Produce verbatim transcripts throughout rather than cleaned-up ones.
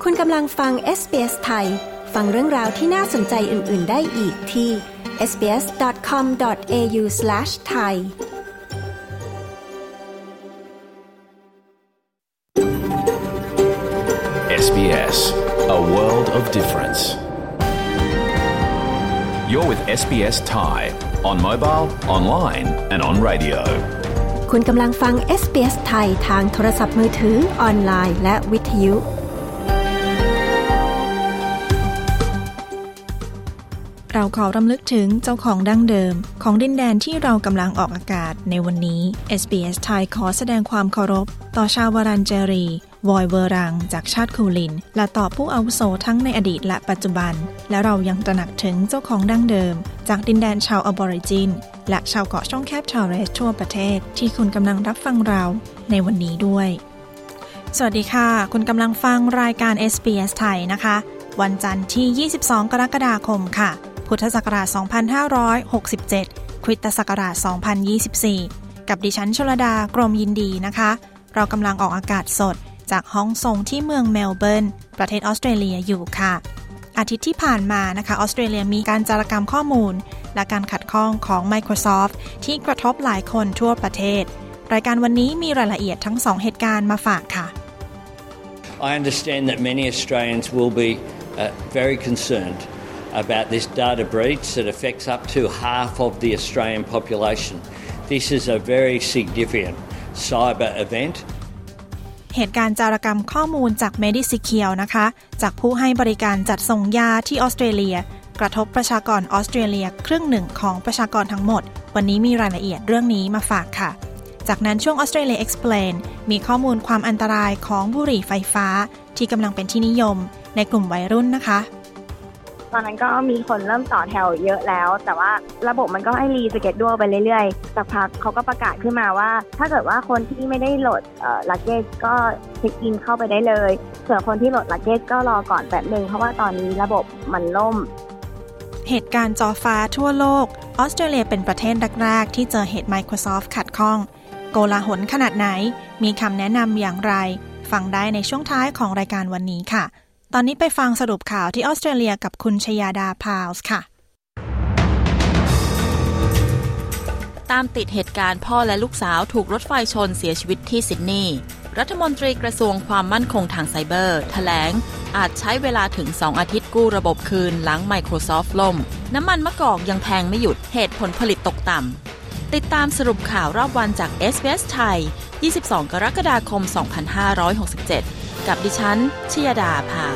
คุณกำลังฟัง เอส บี เอส ไทยฟังเรื่องราวที่น่าสนใจอื่นๆได้อีกที่ เอส บี เอส ดอท คอม ดอท เอ ยู สแลช ไทยเอส บี เอส, a world of difference. You're with เอส บี เอส Thai on mobile, online and on radio. คุณกำลังฟัง เอส บี เอส ไทยทางโทรศัพท์มือถือออนไลน์และวิทยุเราขอรำลึกถึงเจ้าของดั้งเดิมของดินแดนที่เรากำลังออกอากาศในวันนี้ เอส บี เอส ไทยขอแสดงความเคารพต่อชาววารันเจรีวอยเวอรังจากชาติคูลินและต่อผู้อาวุโสทั้งในอดีตและปัจจุบันและเรายังตระหนักถึงเจ้าของดั้งเดิมจากดินแดนชาวออบอริจินและชาวเกาะช่องแคบทอร์เรสทั่วประเทศที่คุณกำลังรับฟังเราในวันนี้ด้วยสวัสดีค่ะคุณกำลังฟังรายการ เอส บี เอส ไทยนะคะวันจันทร์ที่ยี่สิบสองกรกฎาคมค่ะพุทธศักราชสองพันห้าร้อยหกสิบเจ็ดคริสตศักราชสองพันยี่สิบสี่กับดิฉันชลดากรมยินดีนะคะเรากำลังออกอากาศสดจากห้องส่งที่เมืองเมลเบิร์นประเทศออสเตรเลียอยู่ค่ะอาทิตย์ที่ผ่านมานะคะออสเตรเลียมีการจารกรรมข้อมูลและการขัดข้องของ Microsoft ที่กระทบหลายคนทั่วประเทศรายการวันนี้มีรายละเอียดทั้งสองเหตุการณ์มาฝากค่ะ I understand that many Australians will be uh, very concerned about this data breach that affects up to half of the Australian population. This is a very significant cyber event. เหตุการณ์จารกรรมข้อมูลจาก Medisecure นะคะจากผู้ให้บริการจัดส่งยาที่ออสเตรเลียกระทบประชากรออสเตรเลียครึ่งหนึ่งของประชากรทั้งหมดวันนี้มีรายละเอียดเรื่องนี้มาฝากค่ะจากนั้นช่วง Australia Explain มีข้อมูลความอันตรายของบุหรี่ไฟฟ้าที่กำลังเป็นที่นิยมในกลุ่มวัยรุ่นนะคะตอนนั้นก็มีคนเริ่มต่อแถวเยอะแล้วแต่ว่าระบบมันก็ให้รีสเกจดูไปเรื่อยๆสักพักเขาก็ประกาศขึ้นมาว่าถ้าเกิดว่าคนที่ไม่ได้โหลดเอ่อลักเกจก็เช็คอินเข้าไปได้เลยส่วนคนที่โหลดลักเกจก็รอก่อนแป๊บนึงเพราะว่าตอนนี้ระบบมันล่มเหตุการณ์จอฟ้าทั่วโลกออสเตรเลียเป็นประเทศแรกๆที่เจอเหตุ Microsoft ขัดข้องโกลาหลขนาดไหนมีคำแนะนำอย่างไรฟังได้ในช่วงท้ายของรายการวันนี้ค่ะตอนนี้ไปฟังสรุปข่าวที่ออสเตรเลียกับคุณชยาดาพาวส์ค่ะตามติดเหตุการณ์พ่อและลูกสาวถูกรถไฟชนเสียชีวิตที่ซิดนีย์รัฐมนตรีกระทรวงความมั่นคงทางไซเบอร์แถลงอาจใช้เวลาถึงสองอาทิตย์กู้ระบบคืนหลัง Microsoft ล่มน้ำมันมะกอกยังแพงไม่หยุดเหตุผลผลิตตกต่ำติดตามสรุปข่าวรอบวันจาก เอส บี เอส ไทยยี่สิบสองกรกฎาคมสองพันห้าร้อยหกสิบเจ็ดกับดิฉันชยดาพาว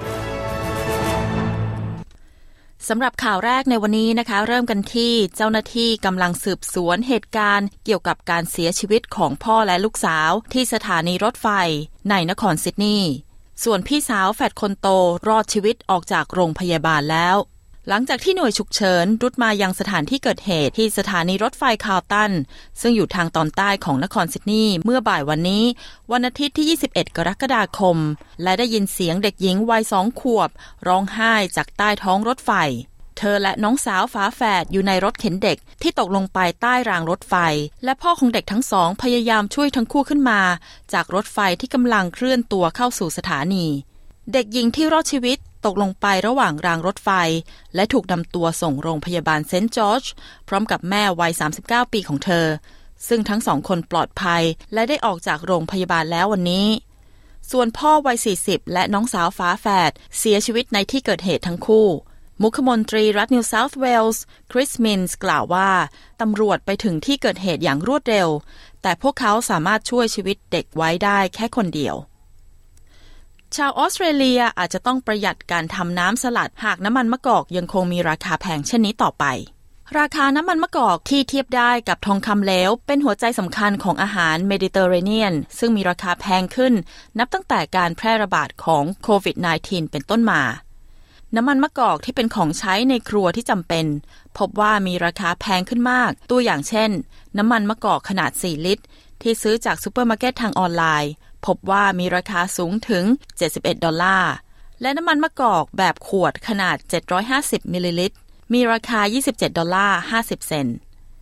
สำหรับข่าวแรกในวันนี้นะคะเริ่มกันที่เจ้าหน้าที่กำลังสืบสวนเหตุการณ์เกี่ยวกับการเสียชีวิตของพ่อและลูกสาวที่สถานีรถไฟในนครซิดนีย์ส่วนพี่สาวแฝดคนโตรอดชีวิตออกจากโรงพยาบาลแล้วหลังจากที่หน่วยฉุกเฉินรุดมายังสถานที่เกิดเหตุที่สถานีรถไฟคาร์ลตันซึ่งอยู่ทางตอนใต้ของนครซิดนีย์เมื่อบ่ายวันนี้วันอาทิตย์ที่ยี่สิบเอ็ดกรกฎาคมและได้ยินเสียงเด็กหญิงวัยสองขวบร้องไห้จากใต้ท้องรถไฟเธอและน้องสาวฝาแฝดอยู่ในรถเข็นเด็กที่ตกลงไปใต้รางรถไฟและพ่อของเด็กทั้งสองพยายามช่วยทั้งคู่ขึ้นมาจากรถไฟที่กำลังเคลื่อนตัวเข้าสู่สถานีเด็กหญิงที่รอดชีวิตตกลงไประหว่างรางรถไฟและถูกนำตัวส่งโรงพยาบาลเซนต์จอร์จพร้อมกับแม่วัยสามสิบเก้าปีของเธอซึ่งทั้งสองคนปลอดภัยและได้ออกจากโรงพยาบาลแล้ววันนี้ส่วนพ่อวัยสี่สิบและน้องสาวฝาแฝดเสียชีวิตในที่เกิดเหตุทั้งคู่มุขมนตรีรัฐนิวเซาท์เวลส์คริสมินส์กล่าวว่าตำรวจไปถึงที่เกิดเหตุอย่างรวดเร็วแต่พวกเขาสามารถช่วยชีวิตเด็กไว้ได้แค่คนเดียวชาวออสเตรเลียอาจจะต้องประหยัดการทำน้ำสลัดหากน้ำมันมะกอกยังคงมีราคาแพงเช่นนี้ต่อไปราคาน้ำมันมะกอกที่เทียบได้กับทองคำเหลวเป็นหัวใจสำคัญของอาหารเมดิเตอร์เรเนียนซึ่งมีราคาแพงขึ้นนับตั้งแต่การแพร่ระบาดของโควิด สิบเก้า เป็นต้นมาน้ำมันมะกอกที่เป็นของใช้ในครัวที่จำเป็นพบว่ามีราคาแพงขึ้นมากตัวอย่างเช่นน้ำมันมะกอกขนาดสี่ลิตรที่ซื้อจากซูเปอร์มาร์เก็ตทางออนไลน์พบว่ามีราคาสูงถึงเจ็ดสิบเอ็ดดอลลาร์และน้ำมันมะกอกแบบขวดขนาดเจ็ดร้อยห้าสิบมิลลิลิตรมีราคายี่สิบเจ็ดดอลลาร์ห้าสิบเซนต์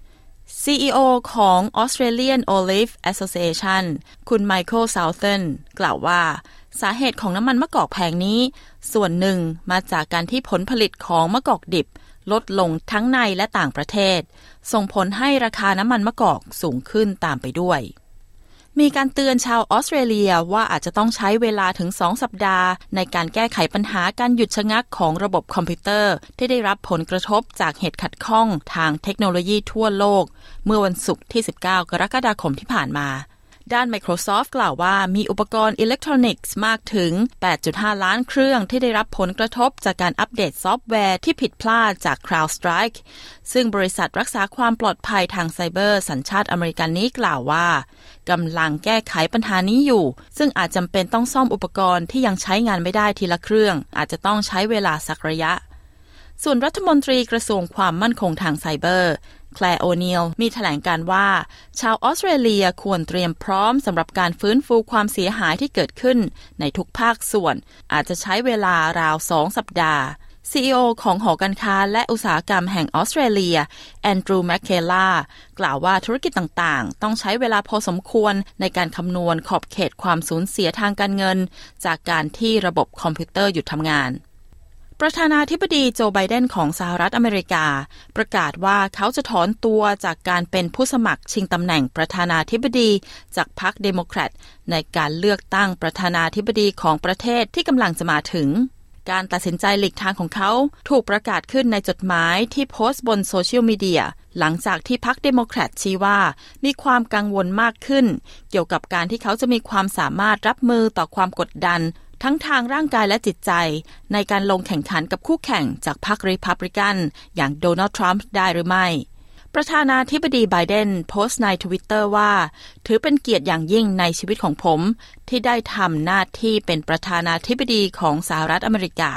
ซี อี โอ ของ Australian Olive Association คุณไมเคิล ซาวเทิร์นกล่าวว่าสาเหตุของน้ำมันมะกอกแพงนี้ส่วนหนึ่งมาจากการที่ผลผลิตของมะกอกดิบลดลงทั้งในและต่างประเทศส่งผลให้ราคาน้ำมันมะกอกสูงขึ้นตามไปด้วยมีการเตือนชาวออสเตรเลียว่าอาจจะต้องใช้เวลาถึงสองสัปดาห์ในการแก้ไขปัญหาการหยุดชะงักของระบบคอมพิวเตอร์ที่ได้รับผลกระทบจากเหตุขัดข้องทางเทคโนโลยีทั่วโลกเมื่อวันศุกร์ที่สิบเก้ากรกฎาคมที่ผ่านมาด้าน Microsoft กล่าวว่ามีอุปกรณ์อิเล็กทรอนิกส์มากถึง แปดจุดห้า ล้านเครื่องที่ได้รับผลกระทบจากการอัปเดตซอฟต์แวร์ที่ผิดพลาดจาก CrowdStrike ซึ่งบริษัทรักษาความปลอดภัยทางไซเบอร์สัญชาติอเมริกันนี้กล่าวว่ากำลังแก้ไขปัญหานี้อยู่ซึ่งอาจจำเป็นต้องซ่อมอุปกรณ์ที่ยังใช้งานไม่ได้ทีละเครื่องอาจจะต้องใช้เวลาสักระยะส่วนรัฐมนตรีกระทรวงความมั่นคงทางไซเบอร์แคลร์ โอนีลมีแถลงการว่าชาวออสเตรเลียควรเตรียมพร้อมสำหรับการฟื้นฟูความเสียหายที่เกิดขึ้นในทุกภาคส่วนอาจจะใช้เวลาราวสองสัปดาห์ ซี อี โอ ของหอการค้าและอุตสาหกรรมแห่งออสเตรเลียแอนดรูว์แมคเคลากล่าวว่าธุรกิจต่างๆต้องใช้เวลาพอสมควรในการคำนวณขอบเขตความสูญเสียทางการเงินจากการที่ระบบคอมพิวเตอร์หยุดทำงานประธานาธิบดีโจไบเดนของสหรัฐอเมริกาประกาศว่าเขาจะถอนตัวจากการเป็นผู้สมัครชิงตำแหน่งประธานาธิบดีจากพรรคเดโมแครตในการเลือกตั้งประธานาธิบดีของประเทศที่กำลังจะมาถึงการตัดสินใจหลีกทางของเขาถูกประกาศขึ้นในจดหมายที่โพสต์บนโซเชียลมีเดียหลังจากที่พรรคเดโมแครตชี้ว่ามีความกังวลมากขึ้นเกี่ยวกับการที่เขาจะมีความสามารถรับมือต่อความกดดันทั้งทางร่างกายและจิตใจในการลงแข่งขันกับคู่แข่งจากพรรครีพับลิกันอย่างโดนัลด์ทรัมป์ได้หรือไม่ประธานาธิบดีไบเดนโพสต์ใน Twitter ว่าถือเป็นเกียรติอย่างยิ่งในชีวิตของผมที่ได้ทำหน้าที่เป็นประธานาธิบดีของสหรัฐอเมริกา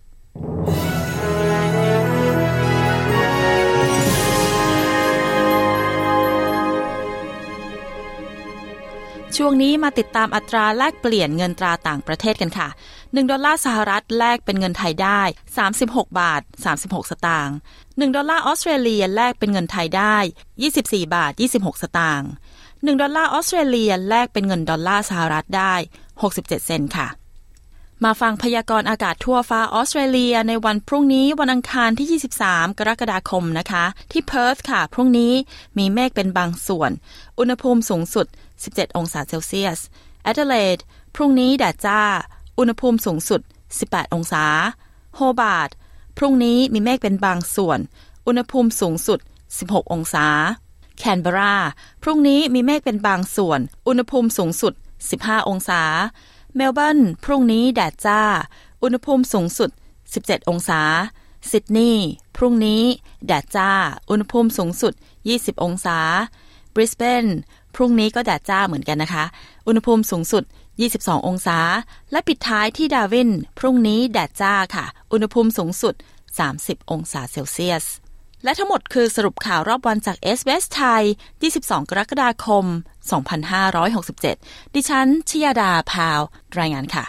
ช่วงนี้มาติดตามอัตราแลกเปลี่ยนเงินตราต่างประเทศกันค่ะหนึ่งดอลลาร์สหรัฐแลกเป็นเงินไทยได้สามสิบหกบาทสามสิบหกสตางค์หนึ่งดอลลาร์ออสเตรเลียแลกเป็นเงินไทยได้ยี่สิบสี่บาทยี่สิบหกสตางค์หนึ่งดอลลาร์ออสเตรเลียแลกเป็นเงินดอลลาร์สหรัฐได้หกสิบเจ็ดเซนต์ค่ะมาฟังพยากรณ์อากาศทั่วฟ้าออสเตรเลียในวันพรุ่งนี้วันอังคารที่ยี่สิบสามกรกฎาคมนะคะที่เพิร์ธค่ะพรุ่งนี้มีเมฆเป็นบางส่วนอุณหภูมิสูงสุดสิบเจ็ดองศาเซลเซียสแอดิเลดพรุ่งนี้แดดจ้าอุณหภูมิสูงสุดสิบแปดองศาโฮบาร์ตพรุ่งนี้มีเมฆเป็นบางส่วนอุณหภูมิสูงสุดสิบหกองศาแคนเบราพรุ่งนี้มีเมฆเป็นบางส่วนอุณหภูมิสูงสุดสิบห้าองศาเมลเบิร์นพรุ่งนี้แดดจ้าอุณหภูมิสูงสุดสิบเจ็ดองศาซิดนีย์พรุ่งนี้แดดจ้าอุณหภูมิสูงสุดยี่สิบองศาบริสเบนพรุ่งนี้ก็แดดจ้าเหมือนกันนะคะอุณหภูมิสูงสุดยี่สิบสององศาและปิดท้ายที่ดาร์วินพรุ่งนี้แดดจ้าค่ะอุณหภูมิสูงสุดสามสิบองศาเซลเซียสและทั้งหมดคือสรุปข่าวรอบวันจาก เอส บี เอส ไทยยี่สิบสองกรกฎาคมสองพันห้าร้อยหกสิบเจ็ดดิฉันชยดาพาวรายงานค่ะ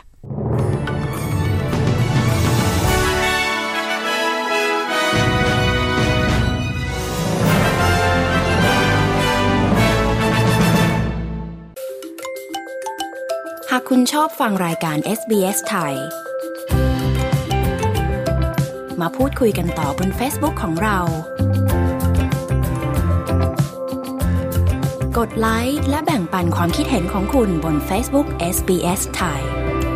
หากคุณชอบฟังรายการ เอส บี เอส ไทยมาพูดคุยกันต่อบน Facebook ของเรากดไลค์และแบ่งปันความคิดเห็นของคุณบน Facebook เอส บี เอส ไทย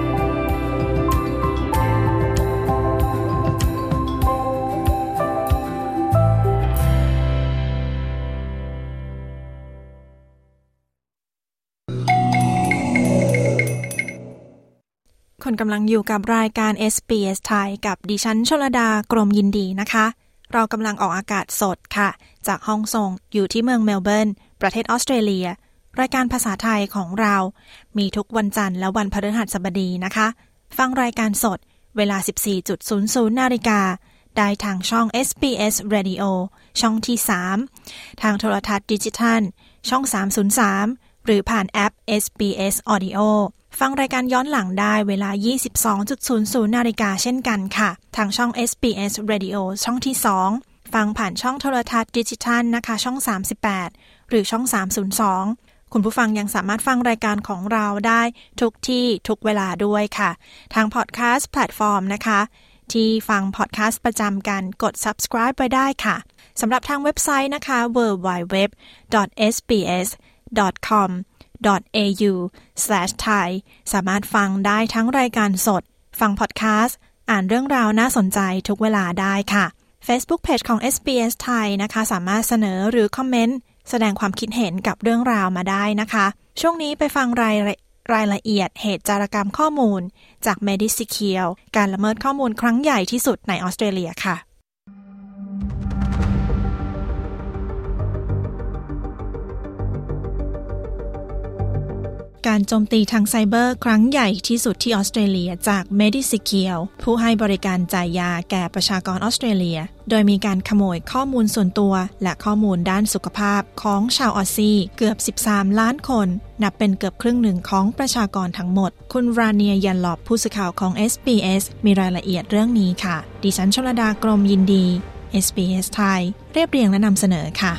คนกำลังอยู่กับรายการ เอส บี เอส ไทยกับดิฉันชลดากรมยินดีนะคะเรากำลังออกอากาศสดค่ะจากห้องส่งอยู่ที่เมืองเมลเบิร์นประเทศออสเตรเลียรายการภาษาไทยของเรามีทุกวันจันทร์และวันพฤหัสบดีนะคะฟังรายการสดเวลา สิบสี่นาฬิกา นาฬิกาได้ทางช่อง เอส บี เอส Radio ช่องที่สามทางโทรทัศน์ดิจิทัลช่องสามศูนย์สามหรือผ่านแอป เอส บี เอส Audio ฟังรายการย้อนหลังได้เวลา ยี่สิบสองนาฬิกา นาฬิกาเช่นกันค่ะทางช่อง เอส บี เอส Radio ช่องที่สองฟังผ่านช่องโทรทัศน์ดิจิทัลนะคะช่องสามสิบแปดหรือช่องสามศูนย์สองคุณผู้ฟังยังสามารถฟังรายการของเราได้ทุกที่ทุกเวลาด้วยค่ะทางพอดแคสต์แพลตฟอร์มนะคะที่ฟังพอดแคสต์ประจำกันกด Subscribe ไปได้ค่ะสำหรับทางเว็บไซต์นะคะ ดับเบิลยู ดับเบิลยู ดับเบิลยู ดอท เอส บี เอส ดอท คอม ดอท เอ ยู สแลช ไทย สามารถฟังได้ทั้งรายการสดฟังพอดแคสต์อ่านเรื่องราวน่าสนใจทุกเวลาได้ค่ะ Facebook Page ของ เอส บี เอส ไทยนะคะสามารถเสนอหรือคอมเมนต์แสดงความคิดเห็นกับเรื่องราวมาได้นะคะช่วงนี้ไปฟังรายรายละเอียดเหตุจารกรรมข้อมูลจาก Medisecure การละเมิดข้อมูลครั้งใหญ่ที่สุดในออสเตรเลียค่ะการโจมตีทางไซเบอร์ครั้งใหญ่ที่สุดที่ออสเตรเลียจาก Medisecure ผู้ให้บริการจ่ายยาแก่ประชากรออสเตรเลียโดยมีการขโมยข้อมูลส่วนตัวและข้อมูลด้านสุขภาพของชาวออสซี่เกือบสิบสามล้านคนนับเป็นเกือบครึ่งหนึ่งของประชากรทั้งหมดคุณราเนียยันลอบผู้สื่อข่าวของ เอส บี เอส มีรายละเอียดเรื่องนี้ค่ะดิฉันชลดากรมยินดี เอส บี เอส ไทยเรียบเรียงและนำเสนอค่ะ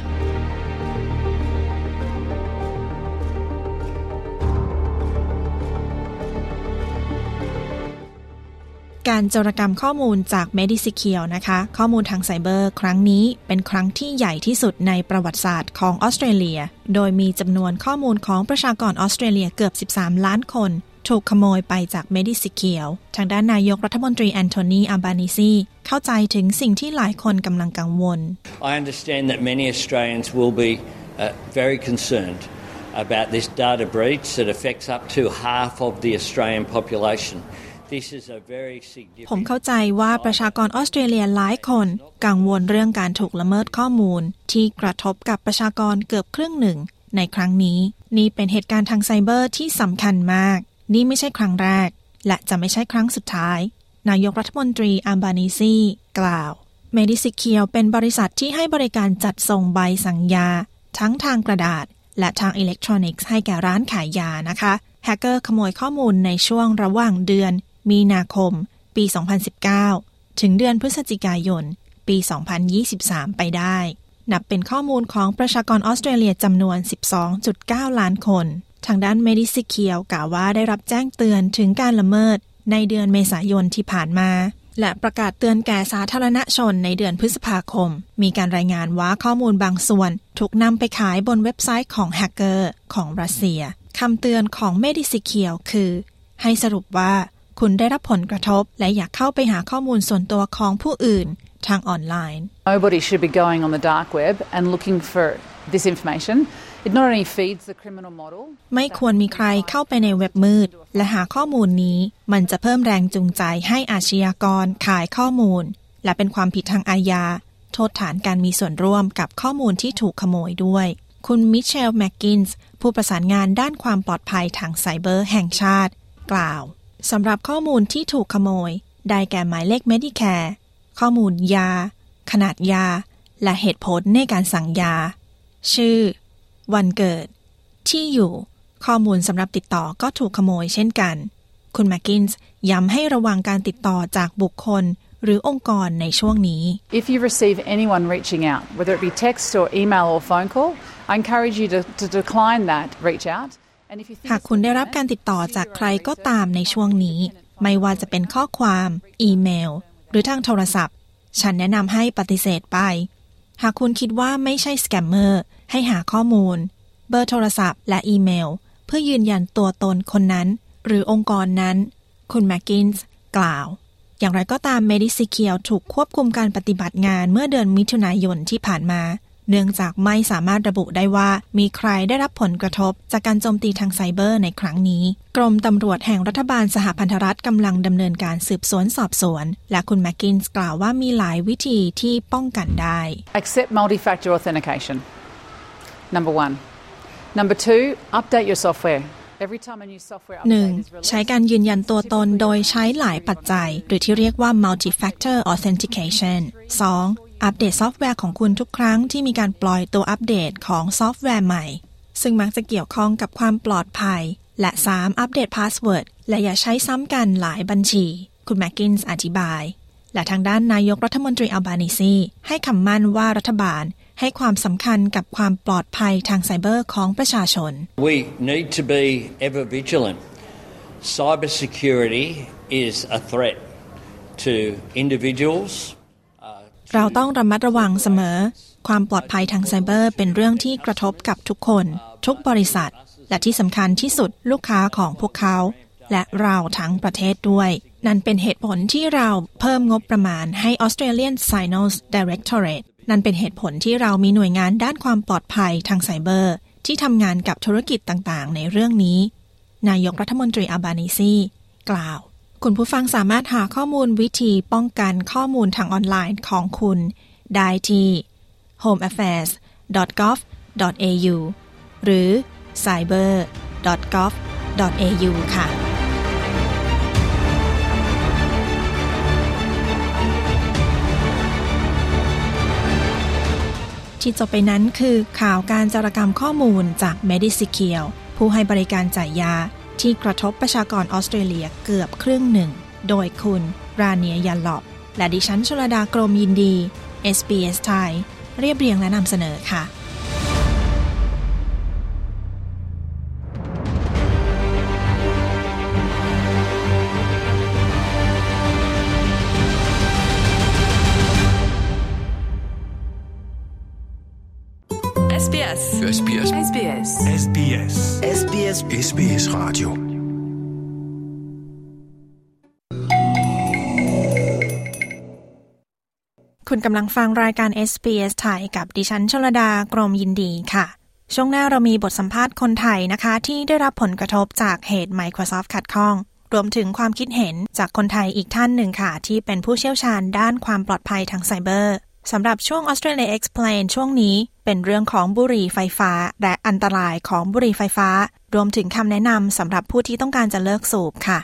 การโจรกรรมข้อมูลจาก Medisecure นะคะข้อมูลทางไซเบอร์ครั้งนี้เป็นครั้งที่ใหญ่ที่สุดในประวัติศาสตร์ของออสเตรเลียโดยมีจำนวนข้อมูลของประชากรออสเตรเลียเกือบสิบสามล้านคนถูกขโมยไปจาก Medisecure ทางด้านนายกรัฐมนตรีแอนโทนี อัลบานีซีเข้าใจถึงสิ่งที่หลายคนกำลังกังวล I understand that many Australians will be uh, very concerned about this data breach that affects up to half of the Australian populationผมเข้าใจว่าประชากรออสเตรเลียหลายคนกังวลเรื่องการถูกละเมิดข้อมูลที่กระทบกับประชากรเกือบครึ่งหนึ่งในครั้งนี้นี่เป็นเหตุการณ์ทางไซเบอร์ที่สำคัญมากนี่ไม่ใช่ครั้งแรกและจะไม่ใช่ครั้งสุดท้ายนายกรัฐมนตรีอัลบานีซีกล่าว Medisecure เป็นบริษัทที่ให้บริการจัดส่งใบสั่งยาทั้งทางกระดาษและทางอิเล็กทรอนิกส์ให้แก่ร้านขายยานะคะแฮกเกอร์ขโมยข้อมูลในช่วงระหว่างเดือนมีนาคมปีสองพันสิบเก้าถึงเดือนพฤศจิกายนปีสองพันยี่สิบสามไปได้นับเป็นข้อมูลของประชากรออสเตรเลียจำนวน สิบสองจุดเก้า ล้านคนทางด้าน Medisecure กล่าวว่าได้รับแจ้งเตือนถึงการละเมิดในเดือนเมษายนที่ผ่านมาและประกาศเตือนแก่สาธารณชนในเดือนพฤษภาคมมีการรายงานว่าข้อมูลบางส่วนถูกนำไปขายบนเว็บไซต์ของแฮกเกอร์ของรัสเซียคำเตือนของ Medisecure คือให้สรุปว่าคุณได้รับผลกระทบและอยากเข้าไปหาข้อมูลส่วนตัวของผู้อื่นทางออนไลน์ Nobody should be going on the dark web and looking for this information. It not only feeds the criminal model. ไม่ควรมีใครเข้าไปในเว็บมืดและหาข้อมูลนี้มันจะเพิ่มแรงจูงใจให้อาชญากรขายข้อมูลและเป็นความผิดทางอาญาโทษฐานการมีส่วนร่วมกับข้อมูลที่ถูกขโมยด้วยคุณมิเชลแมคกินส์ผู้ประสานงานด้านความปลอดภัยทางไซเบอร์แห่งชาติกล่าวสำหรับข้อมูลที่ถูกขโมยได้แก่หมายเลข Medicare ข้อมูลยาขนาดยาและเหตุผลในการสั่งยาชื่อวันเกิดที่อยู่ข้อมูลสำหรับติดต่อก็ถูกขโมยเช่นกันคุณแมคกินส์ย้ำให้ระวังการติดต่อจากบุคคลหรือองค์กรในช่วงนี้ If you receive anyone reaching out, whether it be text or email or phone call, I encourage you to, to decline that reach out. หากคุณได้รับการติดต่อจากใครก็ตามในช่วงนี้ไม่ว่าจะเป็นข้อความอีเมลหรือทางโทรศัพท์ฉันแนะนำให้ปฏิเสธไปหากคุณคิดว่าไม่ใช่สแกมเมอร์ให้หาข้อมูลเบอร์โทรศัพท์และอีเมลเพื่อยืนยันตัวตนคนนั้นหรือองค์กรนั้นคุณแมคกินส์กล่าวอย่างไรก็ตาม Medisecure ถูกควบคุมการปฏิบัติงานเมื่อเดือนมิถุนายนที่ผ่านมาเนื่องจากไม่สามารถระบุได้ว่ามีใครได้รับผลกระทบจากการโจมตีทางไซเบอร์ในครั้งนี้กรมตำรวจแห่งรัฐบาลสหพันธรัฐกำลังดำเนินการสืบสวนสอบสวนและคุณแมคกินส์กล่าวว่ามีหลายวิธีที่ป้องกันได้ Accept multi-factor authentication. Number one. Number two. Update your software. หนึ่ง ใช้การยืนยันตัวตนโดยใช้หลายปัจจัยหรือที่เรียกว่า multi-factor authentication สอง อัปเดตซอฟต์แวร์ของคุณทุกครั้งที่มีการปล่อยตัวอัปเดตของซอฟต์แวร์ใหม่ซึ่งมักจะเกี่ยวข้องกับความปลอดภัยและสาม อัปเดตพาสเวิร์ดและอย่าใช้ซ้ำกันหลายบัญชีคุณแมคกินส์อธิบายและทางด้านนายกรัฐมนตรีอัลบานีซีให้คำมั่นว่ารัฐบาลให้ความสำคัญกับความปลอดภัยทางไซเบอร์ของประชาชน We need to be ever vigilant. Cyber security is a threat to individuals. เราต้องระมัดระวังเสมอความปลอดภัยทางไซเบอร์เป็นเรื่องที่กระทบกับทุกคนทุกบริษัทและที่สำคัญที่สุดลูกค้าของพวกเขาและเราทั้งประเทศด้วยนั่นเป็นเหตุผลที่เราเพิ่มงบประมาณให้ Australian Signals Directorate นั่นเป็นเหตุผลที่เรามีหน่วยงานด้านความปลอดภัยทางไซเบอร์ที่ทำงานกับธุรกิจต่างๆในเรื่องนี้นายกรัฐมนตรีอัลบานีซีกล่าวคุณผู้ฟังสามารถหาข้อมูลวิธีป้องกันข้อมูลทางออนไลน์ของคุณได้ที่ โฮม แอฟแฟร์ส ดอท กอฟ ดอท เอ ยู หรือ ไซเบอร์ ดอท กอฟ ดอท เอ ยู ค่ะที่จบไปนั้นคือข่าวการจารกรรมข้อมูลจาก Medisecure ผู้ให้บริการจ่ายยาที่กระทบประชากรออสเตรเลียเกือบครึ่งหนึ่งโดยคุณราเนียยันลอบและดิฉันชลดากรมยินดี เอส บี เอส ไทยเรียบเรียงและนำเสนอค่ะเอส บี เอส เอส บี เอส เอส บี เอส เอส บี เอส เอส บี เอส เอส บี เอส Radio คุณกำลังฟังรายการ เอส บี เอส ไทยกับดิฉันชลดากรมยินดีค่ะช่วงหน้าเรามีบทสัมภาษณ์คนไทยนะคะที่ได้รับผลกระทบจากเหตุ Microsoft ขัดข้องรวมถึงความคิดเห็นจากคนไทยอีกท่านหนึ่งค่ะที่เป็นผู้เชี่ยวชาญด้านความปลอดภัยทางไซเบอร์สำหรับช่วง Australia Explain ช่วงนี้เป็นเรื่องของบุหรี่ไฟฟ้าและอันตรายของบุหรี่ไฟฟ้ารวมถึงคำแนะนำสำหรับผู้ที่ต้องการจะเลิกสูบค่ะ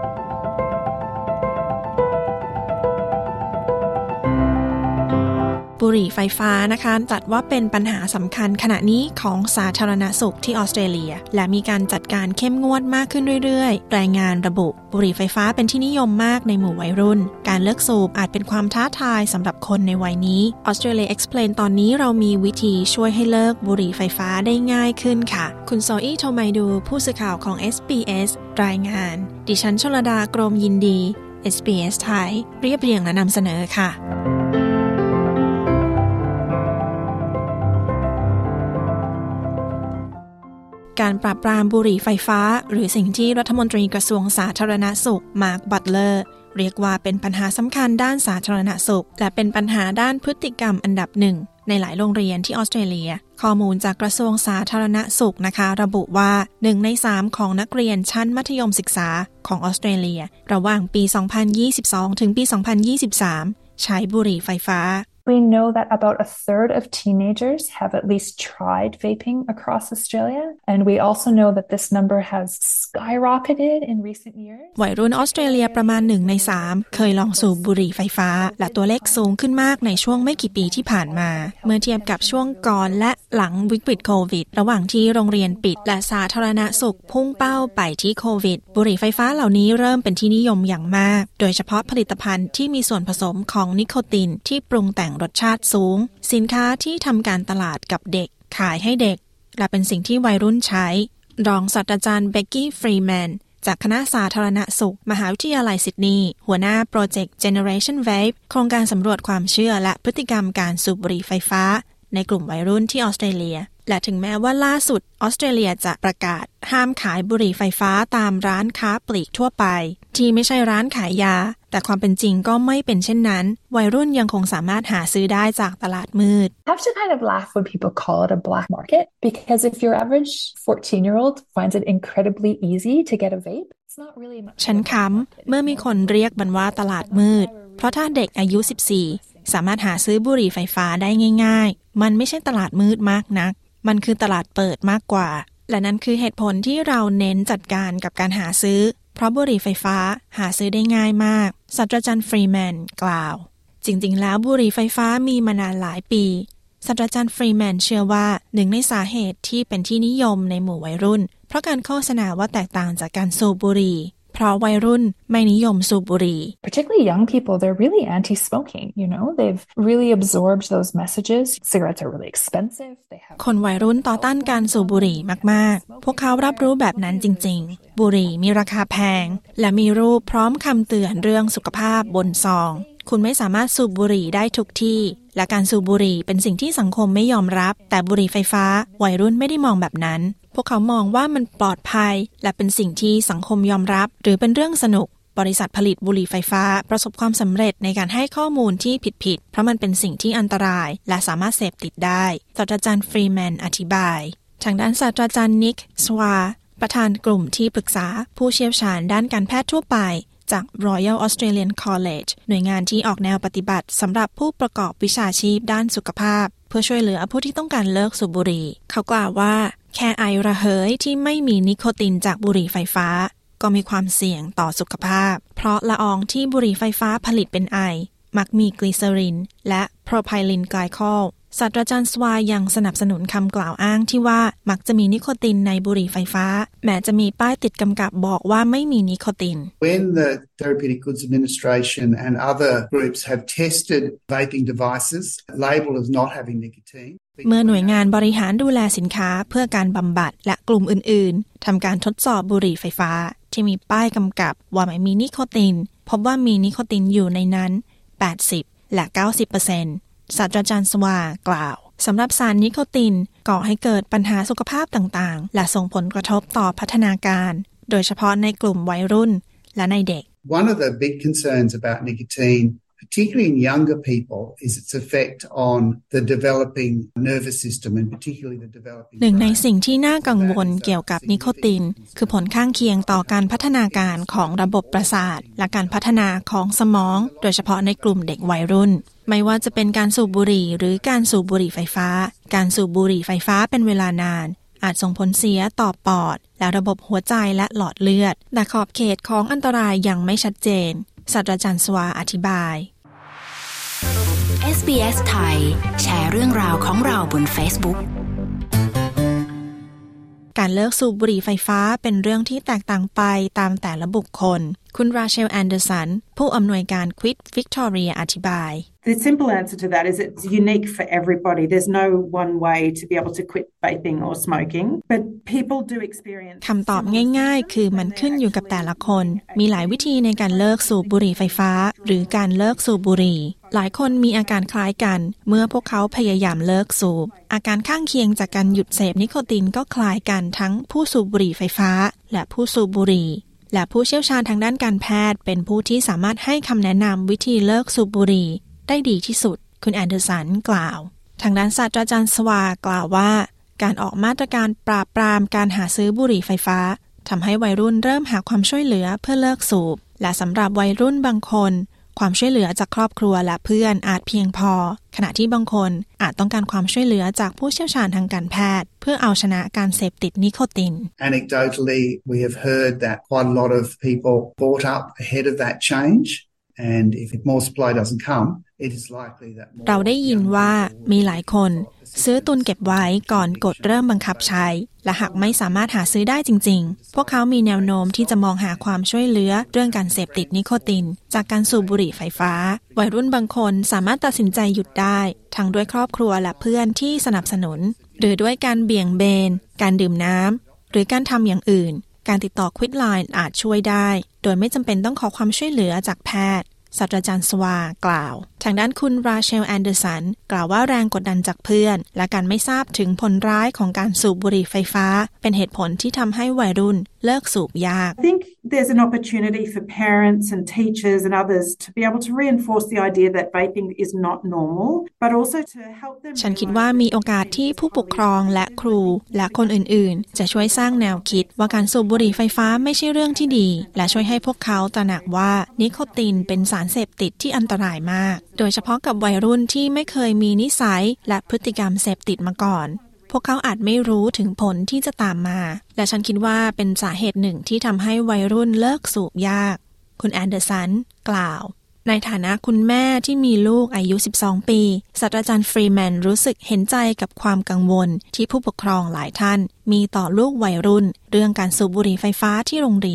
บุหรี่ไฟฟ้านะคะจัดว่าเป็นปัญหาสำคัญขณะนี้ของสาธารณสุขที่ออสเตรเลียและมีการจัดการเข้มงวดมากขึ้นเรื่อยๆรายงานระบุบุหรี่ไฟฟ้าเป็นที่นิยมมากในหมู่วัยรุ่นการเลิกสูบอาจเป็นความท้าทายสำหรับคนในวัยนี้ Australia Explain ตอนนี้เรามีวิธีช่วยให้เลิกบุหรี่ไฟฟ้าได้ง่ายขึ้นค่ะคุณโซอี้โทไมดูผู้สื่อข่าวของ เอส บี เอส รายงานดิฉันชลดากรมยินดี เอส บี เอส ไทยเรียบเรียงและนำเสนอค่ะการปราบปรามบุหรี่ไฟฟ้าหรือสิ่งที่รัฐมนตรีกระทรวงสาธารณสุขมาร์คบัตเลอร์เรียกว่าเป็นปัญหาสำคัญด้านสาธารณสุขและเป็นปัญหาด้านพฤติกรรมอันดับหนึ่งในหลายโรงเรียนที่ออสเตรเลียข้อมูลจากกระทรวงสาธารณสุขนะคะระบุว่าหนึ่งในสามของนักเรียนชั้นมัธยมศึกษาของออสเตรเลียระหว่างปีสองพันยี่สิบสองถึงปีสองพันยี่สิบสามใช้บุหรี่ไฟฟ้า We know that about a third of teenagers have at least tried vaping across Australia, and we also know that this number has skyrocketed in recent years. วัยรุ่นออสเตรเลียประมาณหนึ่งในสามเคยลองสูบบุหรี่ไฟฟ้าและตัวเลขสูงขึ้นมากในช่วงไม่กี่ปีที่ผ่านมาเมื่อเทียบกับช่วงก่อนและหลังวิกฤตโควิดระหว่างที่โรงเรียนปิดและสาธารณสุขพุ่งเป้าไปที่โควิดบุหรี่ไฟฟ้าเหล่านี้เริ่มเป็นที่นิยมอย่างมากโดยเฉพาะผลิตภัณฑ์ที่มีส่วนผสมของนิโคตินที่ปรุงแต่งรสชาติสูงสินค้าที่ทำการตลาดกับเด็กขายให้เด็กและเป็นสิ่งที่วัยรุ่นใช้รองศาสตราจารย์เบกกี้ฟรีแมนจากคณะสาธารณสุขมหาวิทยาลัยซิดนีย์หัวหน้าโปรเจกต์ Generation Vape โครงการสำรวจความเชื่อและพฤติกรรมการสูบบุหรี่ไฟฟ้าในกลุ่มวัยรุ่นที่ออสเตรเลียและถึงแม้ว่าล่าสุดออสเตรเลียจะประกาศห้ามขายบุหรี่ไฟฟ้าตามร้านค้าปลีกทั่วไปที่ไม่ใช่ร้านขายยาแต่ความเป็นจริงก็ไม่เป็นเช่นนั้นวัยรุ่นยังคงสามารถหาซื้อได้จากตลาดมืด I have to kind of laugh when people call it a black market because if your average fourteen-year-old finds it incredibly easy to get a vape it's not really much ฉันขำเมื่อมีคนเรียกมันว่าตลาดมืดเพราะถ้าเด็กอายุสิบสี่สามารถหาซื้อบุหรี่ไฟฟ้าได้ง่ายๆมันไม่ใช่ตลาดมืดมากนักมันคือตลาดเปิดมากกว่าและนั่นคือเหตุผลที่เราเน้นจัดการกับการหาซื้อเพราะบุหรี่ไฟฟ้าหาซื้อได้ง่ายมากศาสตราจารย์ฟรีแมนกล่าวจริงๆแล้วบุหรี่ไฟฟ้ามีมานานหลายปีศาสตราจารย์ฟรีแมนเชื่อว่าหนึ่งในสาเหตุที่เป็นที่นิยมในหมู่วัยรุ่นเพราะการโฆษณาว่าแตกต่างจากการสูบบุหรี่เพเพราะวัยรุ่นไม่นิยมสูบบุหรี่ Particularly young people, they're really anti-smoking, you know? They've really absorbed those messages. Cigarettes are really expensive. They have คนวัยรุ่นต่อต้านการสูบบุหรี่มากๆพวกเขารับรู้แบบนั้นจริงๆบุหรี่มีราคาแพงและมีรูปพร้อมคำเตือนเรื่องสุขภาพบนซองคุณไม่สามารถสูบบุหรี่ได้ทุกที่และการสูบบุหรี่เป็นสิ่งที่สังคมไม่ยอมรับแต่บุหรี่ไฟฟ้าวัยรุ่นไม่ได้มองแบบนั้นพวกเขามองว่ามันปลอดภัยและเป็นสิ่งที่สังคมยอมรับหรือเป็นเรื่องสนุกบริษัทผลิตบุหรี่ไฟฟ้าประสบความสำเร็จในการให้ข้อมูลที่ผิดๆเพราะมันเป็นสิ่งที่อันตรายและสามารถเสพติดได้ศาสตราจารย์ฟรีแมนอธิบายทางด้านศาสตราจารย์นิกสวาประธานกลุ่มที่ปรึกษาผู้เชี่ยวชาญด้านการแพทย์ทั่วไปจาก Royal Australian College หน่วยงานที่ออกแนวปฏิบัติสำหรับผู้ประกอบวิชาชีพด้านสุขภาพเพื่อช่วยเหลือผู้ที่ต้องการเลิกสูบบุหรี่เขากล่าวว่าแค่ไอระเหยที่ไม่มีนิโคตินจากบุหรี่ไฟฟ้าก็มีความเสี่ยงต่อสุขภาพเพราะละอองที่บุหรี่ไฟฟ้าผลิตเป็นไอมักมีกลีเซอรินและโพรไพลินไกลคอลศาสตราจารย์สวายังสนับสนุนคำกล่าวอ้างที่ว่ามักจะมีนิโคตินในบุหรี่ไฟฟ้าแม้จะมีป้ายติดกำกับบอกว่าไม่มีนิโคติน When the Therapeutic Goods Administration and other groups have tested vaping devices labeled as not having nicotine เมื่อหน่วยงานบริหารดูแลสินค้าเพื่อการบำบัดและกลุ่มอื่นๆทำการทดสอบบุหรี่ไฟฟ้าที่มีป้ายกำกับว่าไม่มีนิโคตินพบว่ามีนิโคตินอยู่ในนั้นแปดสิบและ เก้าสิบเปอร์เซ็นต์ศาสตราจารย์สวากล่าวสำหรับสารนิโคตินก่อให้เกิดปัญหาสุขภาพต่างๆและส่งผลกระทบต่อพัฒนาการโดยเฉพาะในกลุ่มวัยรุ่นและในเด็ก One of the big concerns about nicotine, particularly in younger people, is its effect on the developing nervous system and particularly the developing หนึ่งในสิ่งที่น่ากังวลเกี่ยวกับนิโคตินคือผลข้างเคียงต่อการพัฒนาการของระบบประสาทและการพัฒนาของสมองโดยเฉพาะในกลุ่มเด็กวัยรุ่นไม่ว่าจะเป็นการสูบบุหรี่หรือการสูบบุหรี่ไฟฟ้าการสูบบุหรี่ไฟฟ้าเป็นเวลานานอาจส่งผลเสียต่อปอดและระบบหัวใจและหลอดเลือดแต่ขอบเขตของอันตรายยังไม่ชัดเจนศาสตราจารย์สวาอธิบายเอส บี เอส ไทยแชร์เรื่องราวของเราบน Facebook การเลิกสูบบุหรี่ไฟฟ้าเป็นเรื่องที่แตกต่างไปตามแต่ละบุคคลคุณราเชลแอนเดอร์สันผู้อำนวยการ Quit Victoria อธิบาย The simple answer to that is it's unique for everybody. There's no one way to be able to quit vaping or smoking, but people do experience คำตอบง่ายๆคือมันขึ้นอยู่กับแต่ละคนมีหลายวิธีในการเลิกสูบบุหรี่ไฟฟ้าหรือการเลิกสูบบุหรี่หลายคนมีอาการคล้ายกันเมื่อพวกเขาพยายามเลิกสูบอาการข้างเคียงจากการหยุดเสพนิโคตินก็คล้ายกันทั้งผู้สูบบุหรี่ไฟฟ้าและผู้สูบบุหรี่และผู้เชี่ยวชาญทางด้านการแพทย์เป็นผู้ที่สามารถให้คำแนะนำวิธีเลิกสูบบุหรี่ได้ดีที่สุดคุณแอนเดอร์สันกล่าวทางด้านศาสตราจารย์สวากล่าวว่าการออกมาตรการปราบปรามการหาซื้อบุหรี่ไฟฟ้าทำให้วัยรุ่นเริ่มหาความช่วยเหลือเพื่อเลิกสูบและสำหรับวัยรุ่นบางคนความช่วยเหลือจากครอบครัวและเพื่อนอาจเพียงพอขณะที่บางคนอาจต้องการความช่วยเหลือจากผู้เชี่ยวชาญทางการแพทย์เพื่อเอาชนะการเสพติดนิโคติน Anecdotally, we have heard that quite a lot of people bought up ahead of that change, and if more supply doesn't come, it is likely that more เราได้ยินว่ามีหลายคนซื้อตุนเก็บไว้ก่อนกฎเริ่มบังคับใช้และหากไม่สามารถหาซื้อได้จริงๆพวกเขามีแนวโน้มที่จะมองหาความช่วยเหลือเรื่องการเสพติดนิโคตินจากการสูบบุหรี่ไฟฟ้าวัยรุ่นบางคนสามารถตัดสินใจหยุดได้ทั้งด้วยครอบครัวและเพื่อนที่สนับสนุนหรือด้วยการเบี่ยงเบนการดื่มน้ำหรือการทำอย่างอื่นการติดต่อ Quit Line อาจช่วยได้โดยไม่จำเป็นต้องขอความช่วยเหลือจากแพทย์ศาสตราจารย์สวากล่าวทางด้านคุณราเชลแอนเดอร์สันกล่าวว่าแรงกดดันจากเพื่อนและการไม่ทราบถึงผลร้ายของการสูบบุหรี่ไฟฟ้าเป็นเหตุผลที่ทำให้วัยรุ่นเลิกสูบยาก I think there's an opportunity for parents and teachers and others to be able to reinforce the idea that vaping is not normal but also to help them ฉันคิดว่ามีโอกาสที่ผู้ปกครองและครูและคนอื่นๆจะช่วยสร้างแนวคิดว่าการสูบบุหรี่ไฟฟ้าไม่ใช่เรื่องที่ดีและช่วยให้พวกเขาตระหนักว่านิโคตินเป็นสารเสพติดที่อันตรายมากโดยเฉพาะกับวัยรุ่นที่ไม่เคยมีนิสัยและพฤติกรรมเสพติดมาก่อนพวกเขาอาจไม่รู้ถึงผลที่จะตามมาและฉันคิดว่าเป็นสาเหตุหนึ่งที่ทำให้วัยรุ่นเลิกสูบยากคุณแอนเดอร์สันกล่าวในฐานะคุณแม่ที่มีลูกอายุสิบสองปีศาสตราจารย์ฟรีแมนรู้สึกเห็นใจกับความกังวลที่ผู้ปกครองหลายท่านมีต่อลูกวัยรุ่นเรื่องการสูบบุหรี่ไฟฟ้าที่โรงเรียน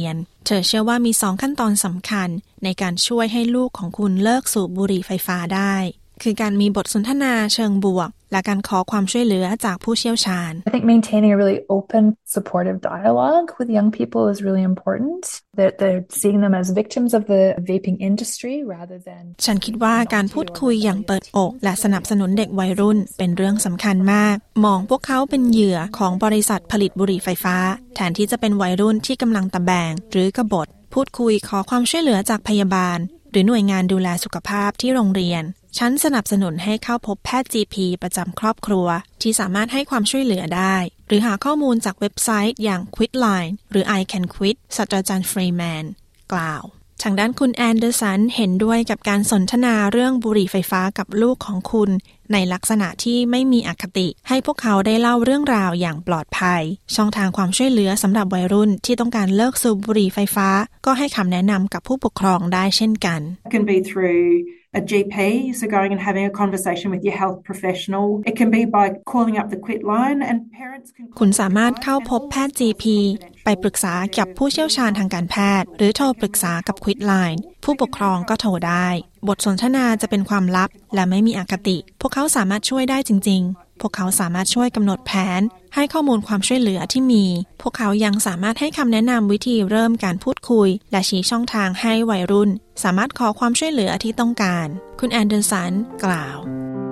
เธอเชื่อว่ามีสองขั้นตอนสำคัญในการช่วยให้ลูกของคุณเลิกสูบบุหรี่ไฟฟ้าได้คือการมีบทสนทนาเชิงบวกและการขอความช่วยเหลือจากผู้เชี่ยวชาญ I think maintaining a really open, supportive dialogue with young people is really important. That they're seeing them as victims of the vaping industry rather than ฉันคิดว่าการพูดคุยอย่างเปิดอกและสนับสนุนเด็กวัยรุ่นเป็นเรื่องสำคัญมากมองพวกเขาเป็นเหยื่อของบริษัทผลิตบุหรี่ไฟฟ้าแทนที่จะเป็นวัยรุ่นที่กำลังตะแบงหรือกบฏพูดคุยขอความช่วยเหลือจากพยาบาลหรือหน่วยงานดูแลสุขภาพที่โรงเรียนฉันสนับสนุนให้เข้าพบแพทย์ จี พี ประจำครอบครัวที่สามารถให้ความช่วยเหลือได้หรือหาข้อมูลจากเว็บไซต์อย่าง Quitline หรือ I Can Quit ศาสตราจารย์ฟรีแมนกล่าวทางด้านคุณแอนเดอร์สันเห็นด้วยกับการสนทนาเรื่องบุหรี่ไฟฟ้ากับลูกของคุณในลักษณะที่ไม่มีอคติให้พวกเขาได้เล่าเรื่องราวอย่างปลอดภัยช่องทางความช่วยเหลือสำหรับวัยรุ่นที่ต้องการเลิกสูบบุหรี่ไฟฟ้าก็ให้คำแนะนำกับผู้ปกครองได้เช่นกัน It can be through a G P, so going and having a conversation with your health professional. It can be by calling up the Quitline and parents can คุณสามารถเข้าพบแพทย์ จี พี ไปปรึกษากับผู้เชี่ยวชาญทางการแพทย์หรือโทรปรึกษากับ Quitline ผู้ปกครองก็โทรได้บทสนทนาจะเป็นความลับและไม่มีอคติพวกเขาสามารถช่วยได้จริงๆพวกเขาสามารถช่วยกำหนดแผนให้ข้อมูลความช่วยเหลือที่มีพวกเขายังสามารถให้คำแนะนำวิธีเริ่มการพูดคุยและชี้ช่องทางให้วัยรุ่นสามารถขอความช่วยเหลือที่ต้องการคุณแอนเดอร์สันกล่าว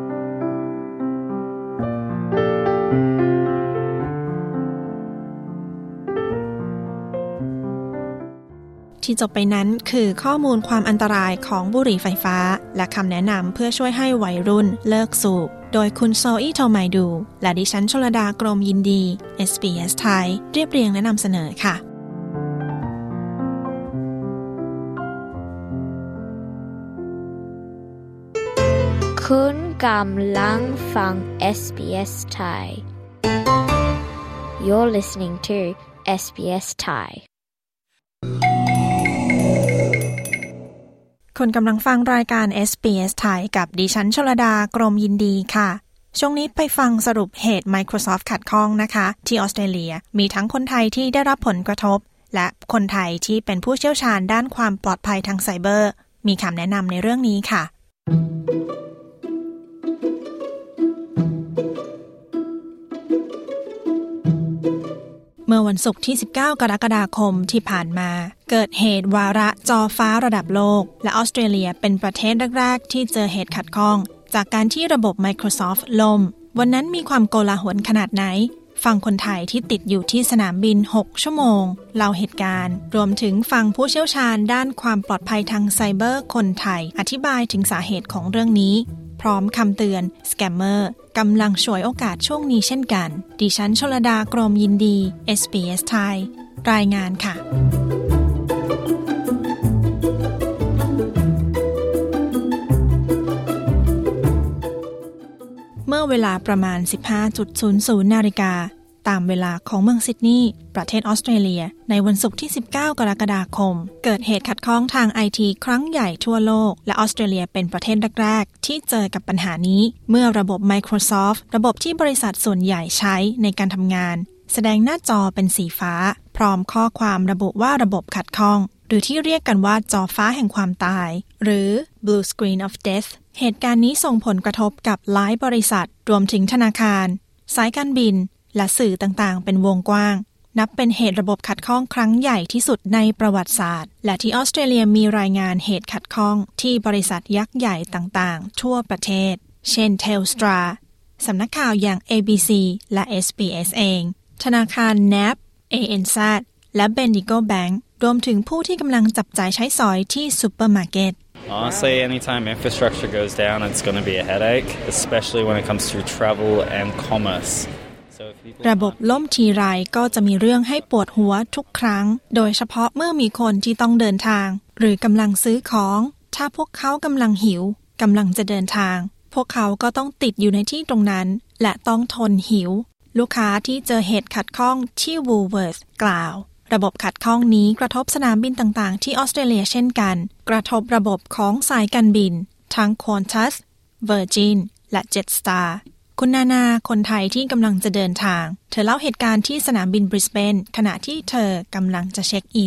ที่จบไปนั้นคือข้อมูลความอันตรายของบุหรี่ไฟฟ้าและคำแนะนำเพื่อช่วยให้วัยรุ่นเลิกสูบโดยคุณโซอี้โทไมดูและดิฉันชลดากรมยินดี เอส บี เอส ไทยเรียบเรียงและนำเสนอค่ะคุณกำลังฟัง เอส บี เอส ไทย You're listening to เอส บี เอส Thai คุณกำลังฟังรายการ เอส บี เอส ไทยกับดิฉันชลดากรมยินดีค่ะช่วงนี้ไปฟังสรุปเหตุ Microsoft ขัดข้องนะคะที่ออสเตรเลียมีทั้งคนไทยที่ได้รับผลกระทบและคนไทยที่เป็นผู้เชี่ยวชาญด้านความปลอดภัยทางไซเบอร์มีคำแนะนำในเรื่องนี้ค่ะเมื่อวันศุกร์ที่สิบเก้ากรกฎาคมที่ผ่านมาเกิดเหตุวาระจอฟ้าระดับโลกและออสเตรเลียเป็นประเทศแรกๆที่เจอเหตุขัดข้องจากการที่ระบบ Microsoft ล่มวันนั้นมีความโกลาหลขนาดไหนฟังคนไทยที่ติดอยู่ที่สนามบินหกชั่วโมงเล่าเหตุการณ์รวมถึงฟังผู้เชี่ยวชาญด้านความปลอดภัยทางไซเบอร์คนไทยอธิบายถึงสาเหตุของเรื่องนี้พร้อมคำเตือนสแกมเมอร์กำลังฉวยโอกาสช่วงนี้เช่นกันดิฉันชลดากรมยินดี เอส บี เอส ไทยรายงานค่ะเมื่อเวลาประมาณ สิบห้านาฬิกา นาฬิกาตามเวลาของเมืองซิดนีย์ประเทศออสเตรเลียในวันศุกร์ที่สิบเก้ากรกฎาคมเกิดเหตุขัดข้องทาง ไอ ที ครั้งใหญ่ทั่วโลกและออสเตรเลียเป็นประเทศแรกๆที่เจอกับปัญหานี้เมื่อระบบ Microsoft ระบบที่บริษัทส่วนใหญ่ใช้ในการทำงานแสดงหน้าจอเป็นสีฟ้าพร้อมข้อความระบุว่าระบบขัดข้องหรือที่เรียกกันว่าจอฟ้าแห่งความตายหรือ Blue Screen of Death เหตุการณ์นี้ส่งผลกระทบกับหลายบริษัทรวมถึงธนาคารสายการบินและสื่อต่างๆเป็นวงกว้างนับเป็นเหตุระบบขัดข้องครั้งใหญ่ที่สุดในประวัติศาสตร์และที่ออสเตรเลียมีรายงานเหตุขัดข้องที่บริษัทยักษ์ใหญ่ต่างๆทั่วประเทศเช่น Telstra สำนักข่าวอย่าง เอ บี ซี และ เอส บี เอส เองธนาคาร เอ เอ็น เอ เอ็น ซี และ Bendigo Bank รวมถึงผู้ที่กำลังจับจ่ายใช้สอยที่ซุปเปอร์มาร์เก็ต Honestly, anytime infrastructure goes down, it's going to be a headache, especially when it comes to travel and commerce. ระบบล่มทีไรก็จะมีเรื่องให้ปวดหัวทุกครั้งโดยเฉพาะเมื่อมีคนที่ต้องเดินทางหรือกำลังซื้อของถ้าพวกเขากำลังหิวกำลังจะเดินทางพวกเขาก็ต้องติดอยู่ในที่ตรงนั้นและต้องทนหิวลูกค้าที่เจอเหตุขัดข้องที่ Woolworths กล่าวระบบขัดข้องนี้กระทบสนามบินต่างๆที่ออสเตรเลียเช่นกันกระทบระบบของสายการบินทั้ง Qantas, Virgin และ Jetstar คุณนานาคนไทยที่กำลังจะเดินทางเธอเล่าเหตุการณ์ที่สนามบินบริสเบนขณะที่เธอกำลังจะเช็คอิน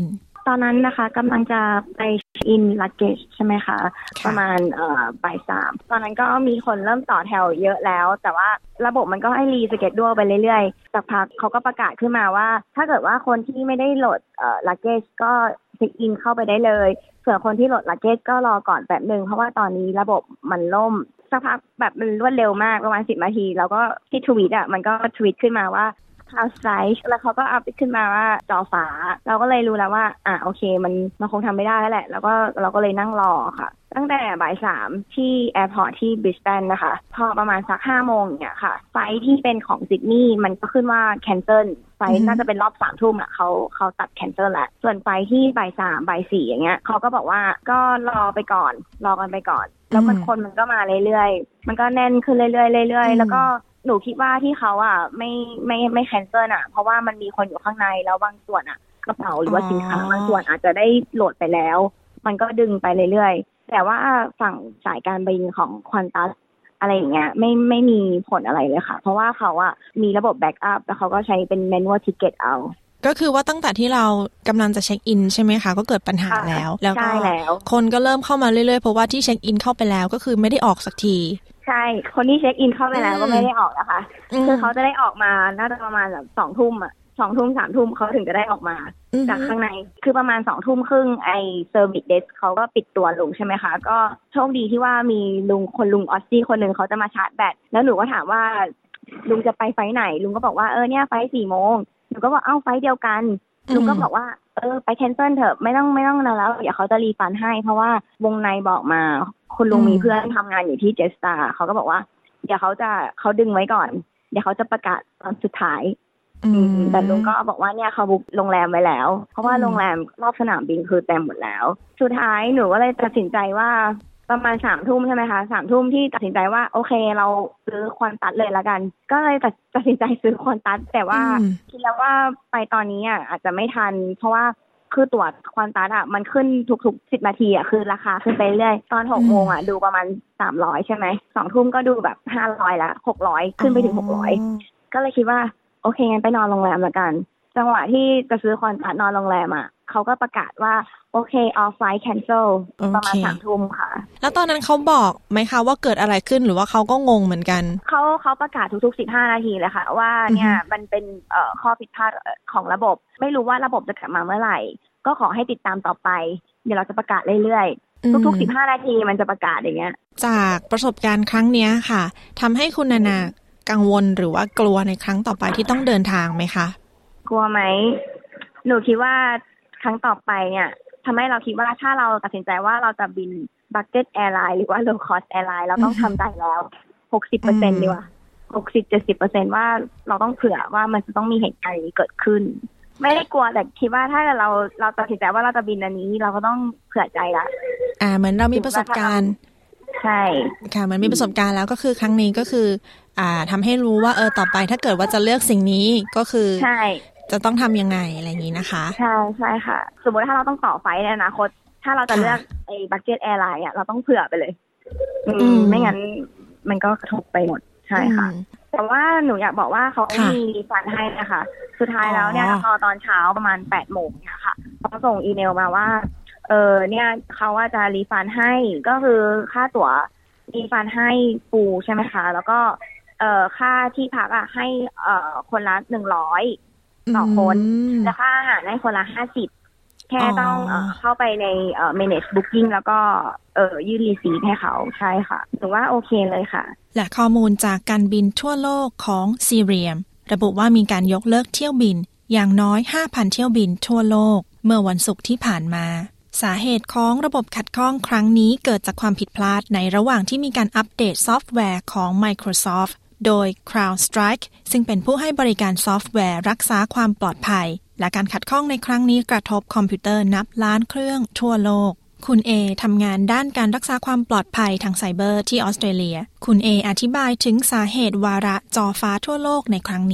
ตอนนั้นนะคะกำลังจะไปอินลักเกจใช่ไหมคะประมาณเอ่อบ่ายสามตอนนั้นก็มีคนเริ่มต่อแถวเยอะแล้วแต่ว่าระบบมันก็ให้รีสเกจด้วยไปเรื่อยๆสักพักเขาก็ประกาศขึ้นมาว่าถ้าเกิดว่าคนที่ไม่ได้โหลดเอ่อลักเกจก็เช็คอินเข้าไปได้เลยส่วนคนที่โหลดลักเกจก็รอก่อนแป๊บนึงเพราะว่าตอนนี้ระบบมันล่มสักพักแบบมันรวดเร็วมากประมาณสิบนาทีแล้วก็ที่ทวีตอ่ะมันก็ทวีตขึ้นมาว่าCloud Strike แล้วเขาก็อัพขึ้นมาว่าจอฟ้าเราก็เลยรู้แล้วว่าอ่ะโอเคมันมันคงทำไม่ได้แล้วแหละแล้วก็เราก็เลยนั่งรอค่ะตั้งแต่บ่ายสามที่แอร์พอร์ตที่บริสเบนนะคะพอประมาณสักห้าโมงเนี่ยค่ะไฟที่เป็นของซิดนีย์มันก็ขึ้นว่า cancel ไฟน่าจะเป็นรอบสามทุ่มอ่ะเขาเขาตัด cancel แล้วส่วนไฟที่บ่ายสามบ่ายสี่อย่างเงี้ยเขาก็บอกว่าก็รอไปก่อนรอกันไปก่อนแล้วมันคนมันก็มาเรื่อยๆมันก็แน่นขึ้นเรื่อยๆเรื่อยๆแล้วก็หนูคิดว่าที่เขาอ่ะไม่ไม่ไม่แคนเซิลอ่ะเพราะว่ามันมีคนอยู่ข้างในแล้วบางส่วนอ่ะกระเป๋าหรือว่าสินค้าบางส่วนอาจจะได้โหลดไปแล้วมันก็ดึงไปเรื่อยๆแต่ว่าฝั่งสายการบินของควอนตัสอะไรอย่างเงี้ยไม่ไม่มีผลอะไรเลยค่ะเพราะว่าเขาอ่ะมีระบบแบ็กอัพแล้วเขาก็ใช้เป็นแมนนวลทิกเก็ตเอาก็คือว่าตั้งแต่ที่เรากำลังจะเช็คอินใช่ไหมคะก็เกิดปัญหาแล้วแล้วก็คนก็เริ่มเข้ามาเรื่อยๆเพราะว่าที่เช็คอินเข้าไปแล้วก็คือไม่ได้ออกสักทีใช่คนที่เช็คอินเข้าไปแล้วก็ไม่ได้ออกนะคะคือเขาจะได้ออกมาน่าจะประมาณแบบสองทุ่มอ่ะสองทุ่มสามทุ่มเขาถึงจะได้ออกมาจากข้างในคือประมาณสองทุ่มครึ่งไอเซอร์วิสเดสเขาก็ปิดตัวลงใช่ไหมคะก็โชคดีที่ว่ามีลุงคนลุงออสซี่คนหนึ่งเขาจะมาชาร์จแบตแล้วหนูก็ถามว่าลุงจะไปไฟไหนลุงก็บอกว่าเออเนี่ยไฟสี่โมงหนูก็บอกเอ้าไฟเดียวกันลุงก็บอกว่าเออไปแคนเซิลเถอะไม่ต้องไม่ต้องแล้วเดี๋ยวเขาจะรีฟันให้เพราะว่าวงในบอกมาคุณลุงมีเพื่อนทำงานอยู่ที่เจสตาเขาก็บอกว่าเดี๋ยวเขาจะเขาดึงไว้ก่อนเดี๋ยวเขาจะประกาศตอนสุดท้ายแต่ลุงก็บอกว่าเนี่ยเขาบุ๊กโรงแรมไว้แล้วเพราะว่าโรงแรมรอบสนามบินคือเต็มหมดแล้วสุดท้ายหนูก็เลยตัดสินใจว่าประมาณสามทุ่มใช่ไหมคะสามทุ่มที่ตัดสินใจว่าโอเคเราซื้อควอนตัสเลยละกันก็เลยตัดตัดสินใจซื้อควอนตัสแต่ว่าคิดแล้วว่าไปตอนนี้อ่ะอาจจะไม่ทันเพราะว่าคือตั๋วควอนตัสอ่ะมันขึ้นทุกๆสิบนาทีอ่ะคือราคาขึ้นไปเรื่อยตอนหกโมงอ่ะดูประมาณสามร้อยใช่ไหมสองทุ่มก็ดูแบบห้าร้อยละหกร้อยขึ้นไปถึงหกร้อยก็เลยคิดว่าโอเคงั้นไปนอนโรงแรมละกันจังหวะที่จะซื้อควอนตัสนอนโรงแรมอ่ะเขาก็ประกาศว่าโอเค all flight cancel ประมาณสามทุ่มค่ะแล้วตอนนั้นเขาบอกไหมคะว่าเกิดอะไรขึ้นหรือว่าเขาก็งงเหมือนกันเขาเขาประกาศทุกๆสิบห้านาทีเลยค่ะว่าเนี่ยมันเป็นเอ่อข้อผิดพลาดของระบบไม่รู้ว่าระบบจะกลับมาเมื่อไหร่ก็ขอให้ติดตามต่อไปเดี๋ยวเราจะประกาศเรื่อยๆทุกๆสิบห้านาทีมันจะประกาศอย่างเงี้ยจากประสบการณ์ครั้งนี้ค่ะทำให้คุณนานากังวลหรือว่ากลัวในครั้งต่อไปที่ต้องเดินทางไหมคะกลัวไหมหนูคิดว่าครั้งต่อไปเนี่ยทำให้เราคิดว่าถ้าเราตัดสินใจว่าเราจะบิน Budget Airline หรือว่า Low Cost Airline เราต้องทำใจแล้ว หกสิบเปอร์เซ็นต์ ดีกว่า หกสิบถึงเจ็ดสิบเปอร์เซ็นต์ ว่าเราต้องเผื่อว่ามันจะต้องมีเหตุการณ์นี้เกิดขึ้นไม่ได้กลัวแต่คิดว่าถ้าเราเราตัดสินใจว่าเราจะบินอันนี้เราก็ต้องเผื่อใจละอ่าเหมือนเรามีประสบการณ์ใช่ค่ะมันมีประสบการณ์แล้วก็คือครั้งนี้ก็คืออ่าทำให้รู้ว่าเออต่อไปถ้าเกิดว่าจะเลือกสิ่งนี้ก็คือใช่จะต้องทำยังไงอะไรอย่างนี้นะคะใช่ใช่ค่ะสมมติถ้าเราต้องต่อไฟในอนาคตถ้าเราจะเลือกไอ้บัคเก็ตแอร์ไลน์อ่ะเราต้องเผื่อไปเลยอืมไม่งั้นมันก็กระทบไปหมดใช่ค่ะแต่ว่าหนูอยากบอกว่าเขามีรีฟันให้นะคะสุดท้ายแล้วเนี่ยพอตอนเช้าประมาณแปดโมงเนี่ยค่ะเขาส่งอีเมลมาว่าเออเนี่ยเขาว่าจะรีฟันให้ก็คือค่าตั๋วรีฟันให้ฟูใช่ไหมคะแล้วก็เอ่อค่าที่พักอ่ะให้เอ่อคนละหนึ่งร้อยต่อคนและค่าอาหารให้คนละห้าสิบแค่ต้องเอ่อเข้าไปในเอ่อ manage booking แล้วก็เอ่อยื่นรีซีทให้เขาใช่ค่ะถือว่าโอเคเลยค่ะและข้อมูลจากการบินทั่วโลกของซีเรียมระบุว่ามีการยกเลิกเที่ยวบินอย่างน้อย ห้าพัน เที่ยวบินทั่วโลกเมื่อวันศุกร์ที่ผ่านมาสาเหตุของระบบขัดข้องครั้งนี้เกิดจากความผิดพลาดในระหว่างที่มีการอัปเดตซอฟต์แวร์ของ Microsoft โดย CrowdStrike ซึ่งเป็นผู้ให้บริการซอฟต์แวร์รักษาความปลอดภัยและการขัดข้องในครั้งนี้กระทบคอมพิวเตอร์นับล้านเครื่องทั่วโลกคุณเอทำงานด้านการรักษาความปลอดภัยทางไซเบอร์ที่ออสเตรเลียคุณเออธิบายถึงสาเหตุวาระจอฟ้าทั่วโลกในครั้งนี้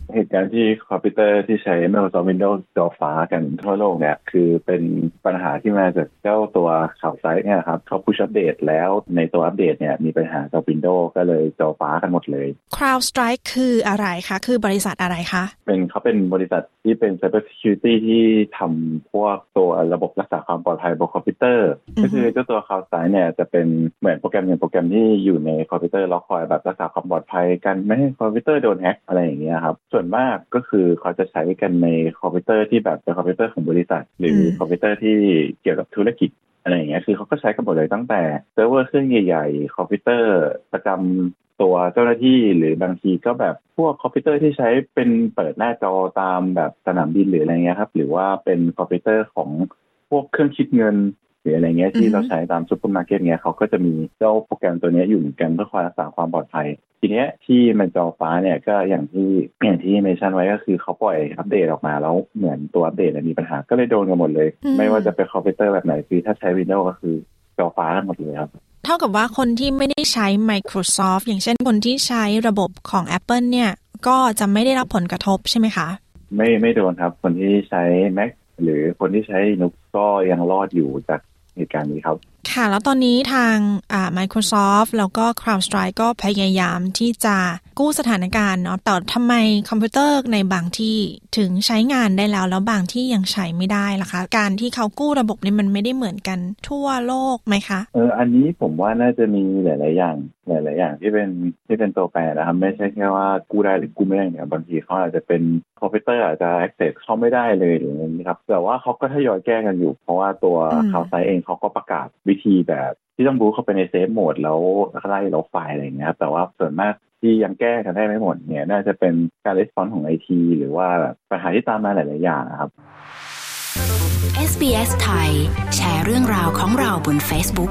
เหตุการณ์ที่คอมพิวเตอร์ที่ใช้ Microsoft Windows จอฟ้ากันทั่วโลกเนี่ยคือเป็นปัญหาที่มาจากเจ้าตัวข่าวไซต์เนี่ยครับเขาพุชอัปเดตแล้วในตัวอัปเดตเนี่ยมีปัญหากับ Windows ก็เลยจอฟ้ากันหมดเลย CrowdStrike คืออะไรคะคือบริษัทอะไรคะเป็นเขาเป็นบริษัทที่เป็น Cyber Security ที่ทำพวกตัวระบบรักษาความปลอดภัยบนคอมพิวเตอร์ก็คือเจ้าตัว CrowdStrike เนี่ยจะเป็นเหมือนโปรแกรมอย่างโปรแกรมที่อยู่ในคอมพิวเตอร์แล้วคอยแบบรักษาความปลอดภัยกันไม่ให้คอมพิวเตอร์โดนแฮกอะไรอย่างเงี้ยครับส่วนมากก็คือเขาจะใช้กันในคอมพิวเตอร์ที่แบบเป็นคอมพิวเตอร์ของบริษัทหรือคอมพิวเตอร์ที่เกี่ยวกับธุรกิจอะไรอย่างเงี้ยคือเขาก็ใช้กันหมดเลยตั้งแต่เซิร์ฟเวอร์เครื่องใหญ่ๆคอมพิวเตอร์ประจำตัวเจ้าหน้าที่หรือบางทีก็แบบพวกคอมพิวเตอร์ที่ใช้เป็นเปิดหน้าจอตามแบบสนามบินหรืออะไรเงี้ยครับหรือว่าเป็นคอมพิวเตอร์ของพวกเครื่องคิดเงินหรืออะไรเงี้ยที่เราใช้ตามซุปเปอร์มาร์เก็ตเงี้ยเขาก็จะมีเจ้าโปรแกรมตัวนี้อยู่เหมือนกันเพื่อคอยรักษาความปลอดภัยทีเนี้ยที่มันจอฟ้าเนี่ยก็อย่างที่อย่างที่เมชั่นไว้ก็คือเขาปล่อยอัปเดตออกมาแล้วเหมือนตัวอัปเดตมีปัญหาก็เลยโดนกันหมดเลยไม่ว่าจะเป็นคอมพิวเตอร์แบบไหนคือถ้าใช้ Windows ก็คือจอฟ้ากันหมดเลยครับเท่ากับว่าคนที่ไม่ได้ใช้ Microsoft อย่างเช่นคนที่ใช้ระบบของ Apple เนี่ยก็จะไม่ได้รับผลกระทบใช่ไหมคะไม่ไม่โดนครับคนที่ใช้ Mac หรือคนที่ใช้ Linux ก็ยังรอดอยู่จากเหตุการณ์นี้ครับค่ะแล้วตอนนี้ทางอ่า Microsoft แล้วก็ CrowdStrike ก็พยายามที่จะกู้สถานการณ์เนาะแต่ทำไมคอมพิวเตอร์ในบางที่ถึงใช้งานได้แล้วแล้วบางที่ยังใช้ไม่ได้ล่ะคะการที่เขากู้ระบบนี้มันไม่ได้เหมือนกันทั่วโลกไหมคะเอออันนี้ผมว่าน่าจะมีหลายๆอย่างหลายๆอย่างที่เป็นที่เป็นตัวแปรนะครับไม่ใช่แค่ว่ากู้ได้หรือกู้ไม่ได้เนี่ยบางทีเขาอาจจะเป็นคอมพิวเตอร์อาจจะ access เข้าไม่ได้เลยหรืออะไรนี้ครับแต่ว่าเขาก็ทยอยแก้กันอยู่เพราะว่าตัว CrowdStrike เองเขาก็ประกาศวิธีแบบที่ต้องบูตเข้าไปในเซฟโหมดแล้วไล่ลบไฟล์อะไรอย่างเงี้ยแต่ว่าส่วนมากที่ยังแก้กันได้ไม่หมดเนี่ยน่าจะเป็นการรีสปอนส์ของ ไอ ที หรือว่าปัญหาที่ตามมาหลายๆอย่างครับเอส บี เอส ไทยแชร์เรื่องราวของเราบน Facebook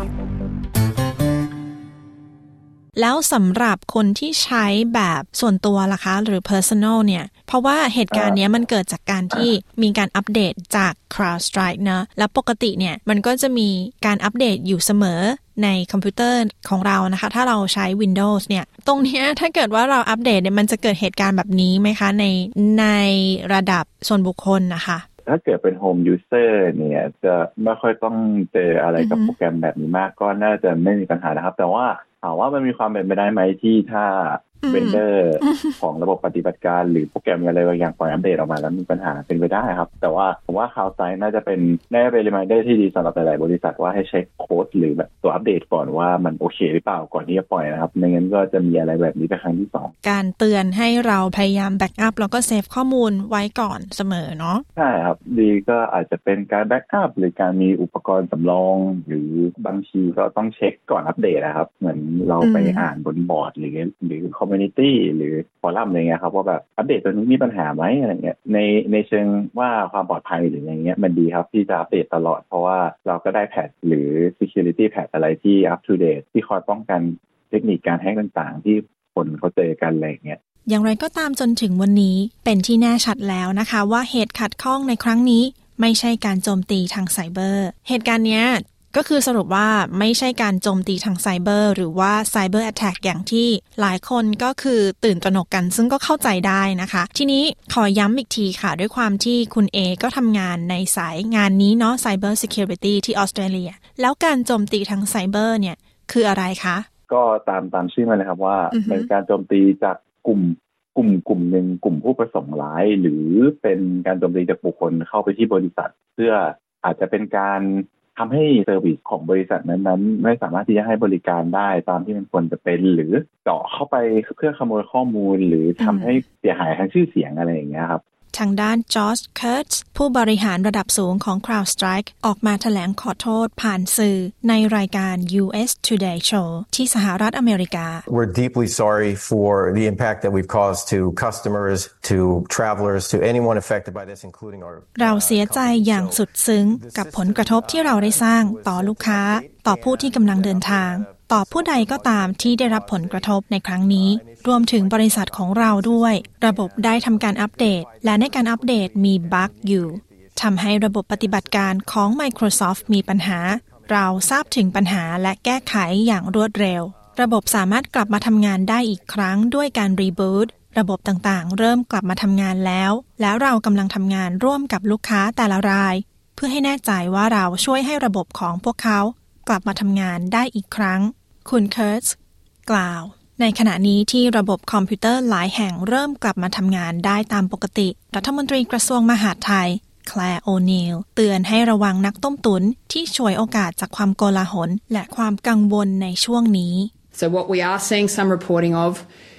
แล้วสำหรับคนที่ใช้แบบส่วนตัวล่ะคะหรือ personal เนี่ยเพราะว่าเหตุการณ์นี้มันเกิดจากการที่มีการอัปเดตจาก CrowdStrike นะแล้วปกติเนี่ยมันก็จะมีการอัปเดตอยู่เสมอในคอมพิวเตอร์ของเรานะคะถ้าเราใช้ Windows เนี่ยตรงนี้ถ้าเกิดว่าเราอัปเดตเนี่ยมันจะเกิดเหตุการณ์แบบนี้ไหมคะในในระดับส่วนบุคคลนะคะถ้าเกิดเป็น Home User เนี่ยจะไม่ค่อยต้องเจออะไรกับโปรแกรมแบบนี้มากก็น่าจะไม่มีปัญหานะครับแต่ว่าถามว่ามันมีความเป็นไปได้ไหมที่ถ้าเวนเดอร์ของระบบปฏิบัติการหรือโปรแกรมอะไรบางอย่างปล่อยอัปเดตออกมาแล้วมีปัญหาเป็นไปได้ครับแต่ว่าผมว่า CrowdStrike น่าจะเป็นน่าจะเป็น reminder ที่ดีสำหรับหลายๆบริษัทว่าให้เช็คโค้ดหรือแบบตัวอัปเดตก่อนว่ามันโอเคหรือเปล่าก่อนที่จะปล่อยนะครับไม่งั้นก็จะมีอะไรแบบนี้เป็นครั้งที่สองการเตือนให้เราพยายามแบ็กอัพแล้วก็เซฟข้อมูลไว้ก่อนเสมอเนาะใช่ครับดีก็อาจจะเป็นการแบ็กอัพหรือการมีอุปกรณ์สำรองหรือบางทีก็ต้องเช็คก่อนอัปเดตนะครับเหมือนเราไปอ่านบนบอร์ดหรือหรือคอมมูนิตี้หรือฟอรัมอะไรเงี้ยครับว่าแบบอัปเดตตัวนี้มีปัญหาไหมอะไรเงี้ยในในเชิงว่าความปลอดภัยหรืออะไรเงี้ยมันดีครับที่จะอัปเดตตลอดเพราะว่าเราก็ได้แพทหรือ security patch อะไรที่ up to date ที่คอยป้องกันเทคนิคการแฮกต่างๆที่คนเขาเจอกันอะไรเงี้ยอย่างไรก็ตามจนถึงวันนี้เป็นที่แน่ชัดแล้วนะคะว่าเหตุขัดข้องในครั้งนี้ไม่ใช่การโจมตีทางไซเบอร์เหตุการณ์เนี้ยก็คือสรุปว่าไม่ใช่การโจมตีทางไซเบอร์หรือว่าไซเบอร์แอทแทกอย่างที่หลายคนก็คือตื่นตระหนกกันซึ่งก็เข้าใจได้นะคะทีนี้ขอย้ำอีกทีค่ะด้วยความที่คุณเอก็ทำงานในสายงานนี้เนาะ Cyber Security ที่ออสเตรเลียแล้วการโจมตีทางไซเบอร์เนี่ยคืออะไรคะก็ตามตามชื่อมันเลยครับว่า uh-huh. เป็นการโจมตีจากกลุ่มกลุ่มกลุ่มหนึ่งกลุ่มผู้ประสงค์ร้ายหรือเป็นการโจมตีจากบุคคลเข้าไปที่บริษัทเพื่ออาจจะเป็นการทำให้เซอร์วิสของบริษัทนั้นๆไม่สามารถที่จะให้บริการได้ตามที่มันควรจะเป็นหรือเจาะเข้าไปเพื่อขโมยข้อมูลหรือทำให้เสียหายทางชื่อเสียงอะไรอย่างเงี้ยครับทางด้านจอร์จเคิร์ตส์ผู้บริหารระดับสูงของ CrowdStrike ออกมาแถลงขอโทษผ่านสื่อในรายการ ยู เอส Today Show ที่สหรัฐอเมริกา We're deeply sorry for the impact that we've caused to customers, to travelers, to anyone affected by this, including our เราเสียใจอย่างสุดซึ้งกับผลกระทบที่เราได้สร้างต่อลูกค้าต่อผู้ที่กำลังเดินทางต่อผู้ใดก็ตามที่ได้รับผลกระทบในครั้งนี้รวมถึงบริษัทของเราด้วยระบบได้ทำการอัปเดตและในการอัปเดตมีบั๊กอยู่ทำให้ระบบปฏิบัติการของ Microsoft มีปัญหาเราทราบถึงปัญหาและแก้ไขอย่างรวดเร็วระบบสามารถกลับมาทำงานได้อีกครั้งด้วยการรีบูตระบบต่างๆเริ่มกลับมาทำงานแล้วและเรากำลังทำงานร่วมกับลูกค้าแต่ละรายเพื่อให้แน่ใจว่าเราช่วยให้ระบบของพวกเขากลับมาทำงานได้อีกครั้งคุณเคิร์ตส์กล่าวในขณะนี้ที่ระบบคอมพิวเตอร์หลายแห่งเริ่มกลับมาทำงานได้ตามปกติรัฐมนตรีกระทรวงมหาดไทยแคลร์โอนีลเตือนให้ระวังนักต้มตุ๋นที่ฉวยโอกาสจากความโกลาหลและความกังวลในช่วงนี้ So what we are seeing some reporting of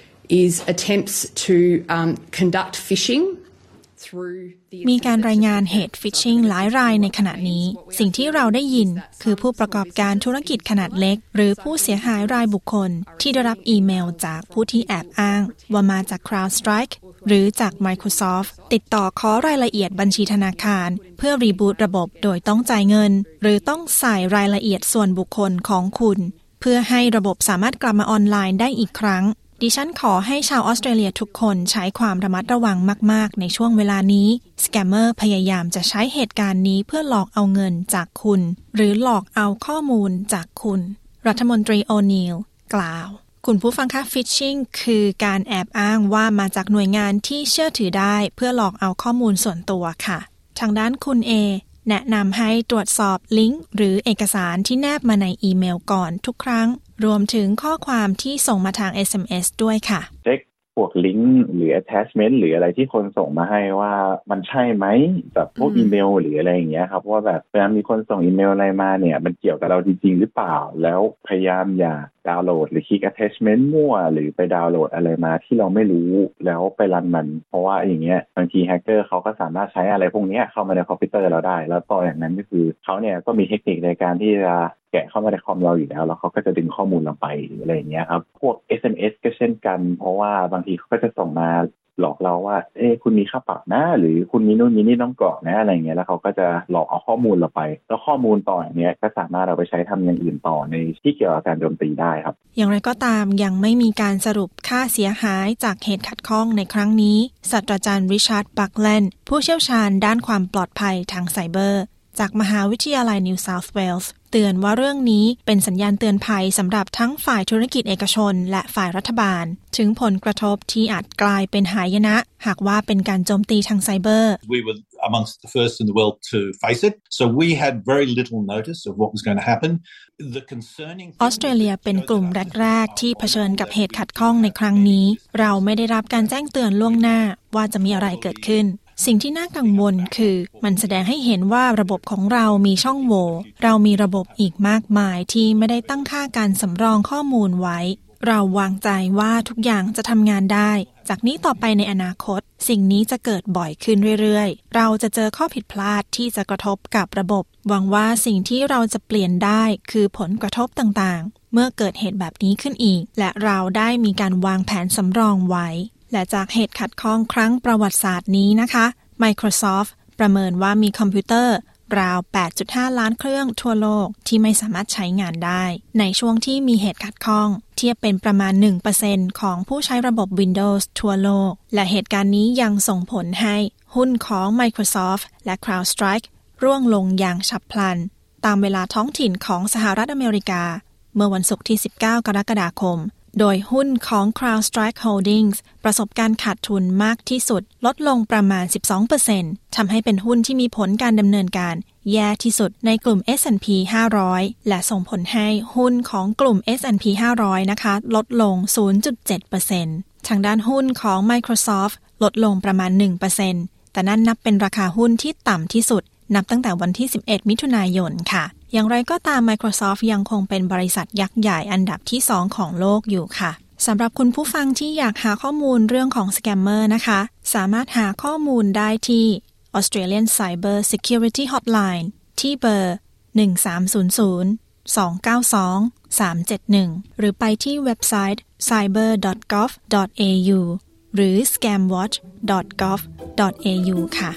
is attempts to um, conduct phishing มีการรายงานเหตุฟิชชิงหลายรายในขณะนี้สิ่งที่เราได้ยินคือผู้ประกอบการธุรกิจขนาดเล็กหรือผู้เสียหายรายบุคคลที่ได้รับอีเมลจากผู้ที่แอบอ้างว่ามาจาก CrowdStrike หรือจาก Microsoft ติดต่อขอรายละเอียดบัญชีธนาคารเพื่อรีบูตระบบโดยต้องจ่ายเงินหรือต้องใส่รายละเอียดส่วนบุคคลของคุณเพื่อให้ระบบสามารถกลับมาออนไลน์ได้อีกครั้งดิฉันขอให้ชาวออสเตรเลียทุกคนใช้ความระมัดระวังมากๆในช่วงเวลานี้สแกมเมอร์พยายามจะใช้เหตุการณ์นี้เพื่อหลอกเอาเงินจากคุณหรือหลอกเอาข้อมูลจากคุณรัฐมนตรีโอนีลกล่าวคุณผู้ฟังคะฟิชชิงคือการแอบอ้างว่ามาจากหน่วยงานที่เชื่อถือได้เพื่อหลอกเอาข้อมูลส่วนตัวค่ะทางด้านคุณเอแนะนำให้ตรวจสอบลิงก์หรือเอกสารที่แนบมาในอีเมลก่อนทุกครั้งรวมถึงข้อความที่ส่งมาทาง เอส เอ็ม เอส ด้วยค่ะเช็คพวกลิงก์หรือ attachment หรืออะไรที่คนส่งมาให้ว่ามันใช่ไหมแบบพวกอีเมลหรืออะไรอย่างเงี้ยครับว่าแบบเวลามีคนส่งอีเมลอะไรมาเนี่ยมันเกี่ยวกับเราจริงๆหรือเปล่าแล้วพยายามอย่าดาวน์โหลดหรือคลิก attachment มั่วหรือไปดาวน์โหลดอะไรมาที่เราไม่รู้แล้วไปรันมันเพราะว่าอย่างเงี้ยบางทีแฮกเกอร์เขาก็สามารถใช้อะไรพวกนี้เข้ามาในคอมพิวเตอร์เราได้แล้วต่ออย่างนั้นก็คือเขาเนี่ยก็มีเทคนิคในการที่จะแกะเข้ามาในคอมเราอยู่แล้วแล้วเขาก็จะดึงข้อมูลเราไปหรืออะไรอย่างเงี้ยครับพวก เอส เอ็ม เอส ก็เช่นกันเพราะว่าบางทีเขาก็จะส่งมาหลอกเราว่าเอ้คุณมีค่าปรับนะหรือคุณมีนู่นมีนี่ต้องกรอกนะอะไรเงี้ยแล้วเขาก็จะหลอกเอาข้อมูลเราไปแล้วข้อมูลต่ออย่างเนี้ยก็สามารถเอาไปใช้ทำอย่างอื่นต่อในที่เกี่ยวกับการโจมตีได้ครับอย่างไรก็ตามยังไม่มีการสรุปค่าเสียหายจากเหตุขัดข้องในครั้งนี้ศาสตราจารย์ริชาร์ดบัคแลนด์ผู้เชี่ยวชาญด้านความปลอดภัยทางไซเบอร์จากมหาวิทยาลัยนิวเซาท์เวลส์เตือนว่าเรื่องนี้เป็นสัญญาณเตือนภัยสำหรับทั้งฝ่ายธุรกิจเอกชนและฝ่ายรัฐบาลถึงผลกระทบที่อาจกลายเป็นหายนะหากว่าเป็นการโจมตีทางไซเบอร์ We were amongst the first in the world to face it so we had very little notice of what was going to happen the concerning ออสเตรเลียเป็นกลุ่มแรกๆที่เผชิญกับเหตุขัดข้องในครั้งนี้เราไม่ได้รับการแจ้งเตือนล่วงหน้าว่าจะมีอะไรเกิดขึ้นสิ่งที่น่ากังวลคือมันแสดงให้เห็นว่าระบบของเรามีช่องโหว่เรามีระบบอีกมากมายที่ไม่ได้ตั้งค่าการสำรองข้อมูลไว้เราวางใจว่าทุกอย่างจะทำงานได้จากนี้ต่อไปในอนาคตสิ่งนี้จะเกิดบ่อยขึ้นเรื่อยๆเราจะเจอข้อผิดพลาดที่จะกระทบกับระบบหวังว่าสิ่งที่เราจะเปลี่ยนได้คือผลกระทบต่างๆเมื่อเกิดเหตุแบบนี้ขึ้นอีกและเราได้มีการวางแผนสำรองไว้และจากเหตุขัดข้องครั้งประวัติศาสตร์นี้นะคะ Microsoft ประเมินว่ามีคอมพิวเตอร์ราว แปดจุดห้า ล้านเครื่องทั่วโลกที่ไม่สามารถใช้งานได้ในช่วงที่มีเหตุขัดข้องเทียบเป็นประมาณ หนึ่งเปอร์เซ็นต์ ของผู้ใช้ระบบ Windows ทั่วโลกและเหตุการณ์นี้ยังส่งผลให้หุ้นของ Microsoft และ CrowdStrike ร่วงลงอย่างฉับพลันตามเวลาท้องถิ่นของสหรัฐอเมริกาเมื่อวันศุกร์ที่ สิบเก้า กรกฎาคมโดยหุ้นของ CrowdStrike Holdings ประสบการขาดทุนมากที่สุดลดลงประมาณ สิบสองเปอร์เซ็นต์ ทำให้เป็นหุ้นที่มีผลการดำเนินการแย่ที่สุดในกลุ่ม เอส แอนด์ พี ห้าร้อยและส่งผลให้หุ้นของกลุ่ม เอส แอนด์ พี ห้าร้อยนะคะลดลง ศูนย์จุดเจ็ดเปอร์เซ็นต์ ทางด้านหุ้นของ Microsoft ลดลงประมาณ หนึ่งเปอร์เซ็นต์ แต่นั่นนับเป็นราคาหุ้นที่ต่ำที่สุดนับตั้งแต่วันที่ สิบเอ็ด มิถุนายนค่ะอย่างไรก็ตาม Microsoft ยังคงเป็นบริษัทยักษ์ใหญ่อันดับที่สองของโลกอยู่ค่ะสำหรับคุณผู้ฟังที่อยากหาข้อมูลเรื่องของสแกมเมอร์นะคะสามารถหาข้อมูลได้ที่ Australian Cyber Security Hotline ที่เบอร์ หนึ่ง สาม ศูนย์ ศูนย์ สอง เก้า สอง สาม เจ็ด หนึ่ง หรือไปที่เว็บไซต์ ไซเบอร์ ดอท กอฟ ดอท เอ ยู หรือ สแกมวอทช์ ดอท กอฟ ดอท เอ ยู ค่ะ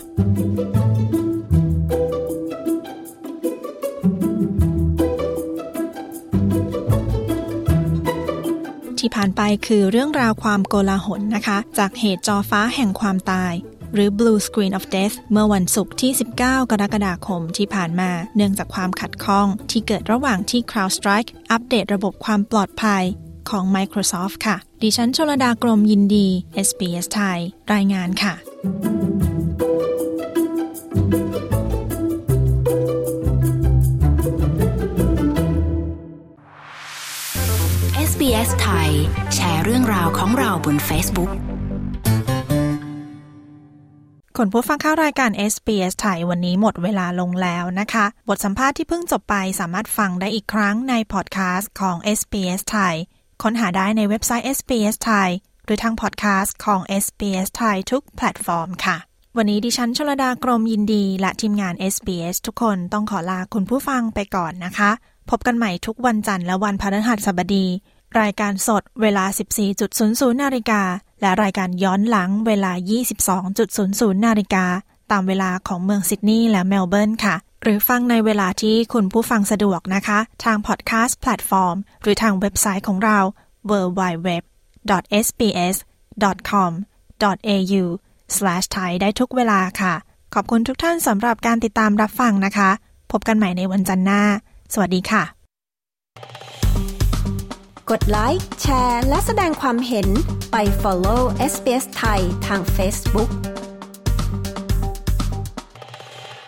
ที่ผ่านไปคือเรื่องราวความโกลาหลนะคะจากเหตุจอฟ้าแห่งความตายหรือ Blue Screen of Death เมื่อวันศุกร์ที่ สิบเก้า กรกฎาคมที่ผ่านมาเนื่องจากความขัดข้องที่เกิดระหว่างที่ CrowdStrike อัปเดตระบบความปลอดภัยของ Microsoft ค่ะดิฉันชลดากรมยินดี เอส บี เอส ไทยรายงานค่ะเอส บี เอส ไทยแชร์เรื่องราวของเราบน Facebook คนผู้ฟังเข้ารายการ เอส บี เอส ไทยวันนี้หมดเวลาลงแล้วนะคะบทสัมภาษณ์ที่เพิ่งจบไปสามารถฟังได้อีกครั้งในพอดแคสต์ของ เอส บี เอส ไทยค้นหาได้ในเว็บไซต์ เอส บี เอส ไทยหรือทางพอดแคสต์ของ เอส บี เอส ไทยทุกแพลตฟอร์มค่ะวันนี้ดิฉันชลดากรมยินดีและทีมงาน เอส บี เอส ทุกคนต้องขอลาคุณผู้ฟังไปก่อนนะคะพบกันใหม่ทุกวันจันทร์และวันพฤหัสบดีรายการสดเวลา สิบสี่นาฬิกา นนาฬิกาและรายการย้อนหลังเวลา ยี่สิบสองนาฬิกา นนาฬิกาตามเวลาของเมืองซิดนีย์และเมลเบิร์นค่ะหรือฟังในเวลาที่คุณผู้ฟังสะดวกนะคะทางพอดแคสต์แพลตฟอร์มหรือทางเว็บไซต์ของเรา ดับเบิลยู ดับเบิลยู ดับเบิลยู ดอท เอส บี เอส ดอท คอม ดอท เอ ยู สแลช ไทย ได้ทุกเวลาค่ะขอบคุณทุกท่านสำหรับการติดตามรับฟังนะคะพบกันใหม่ในวันจันทร์หน้าสวัสดีค่ะกดไลค์แชร์และแสดงความเห็นไป follow เอส บี เอส ไทยทาง Facebook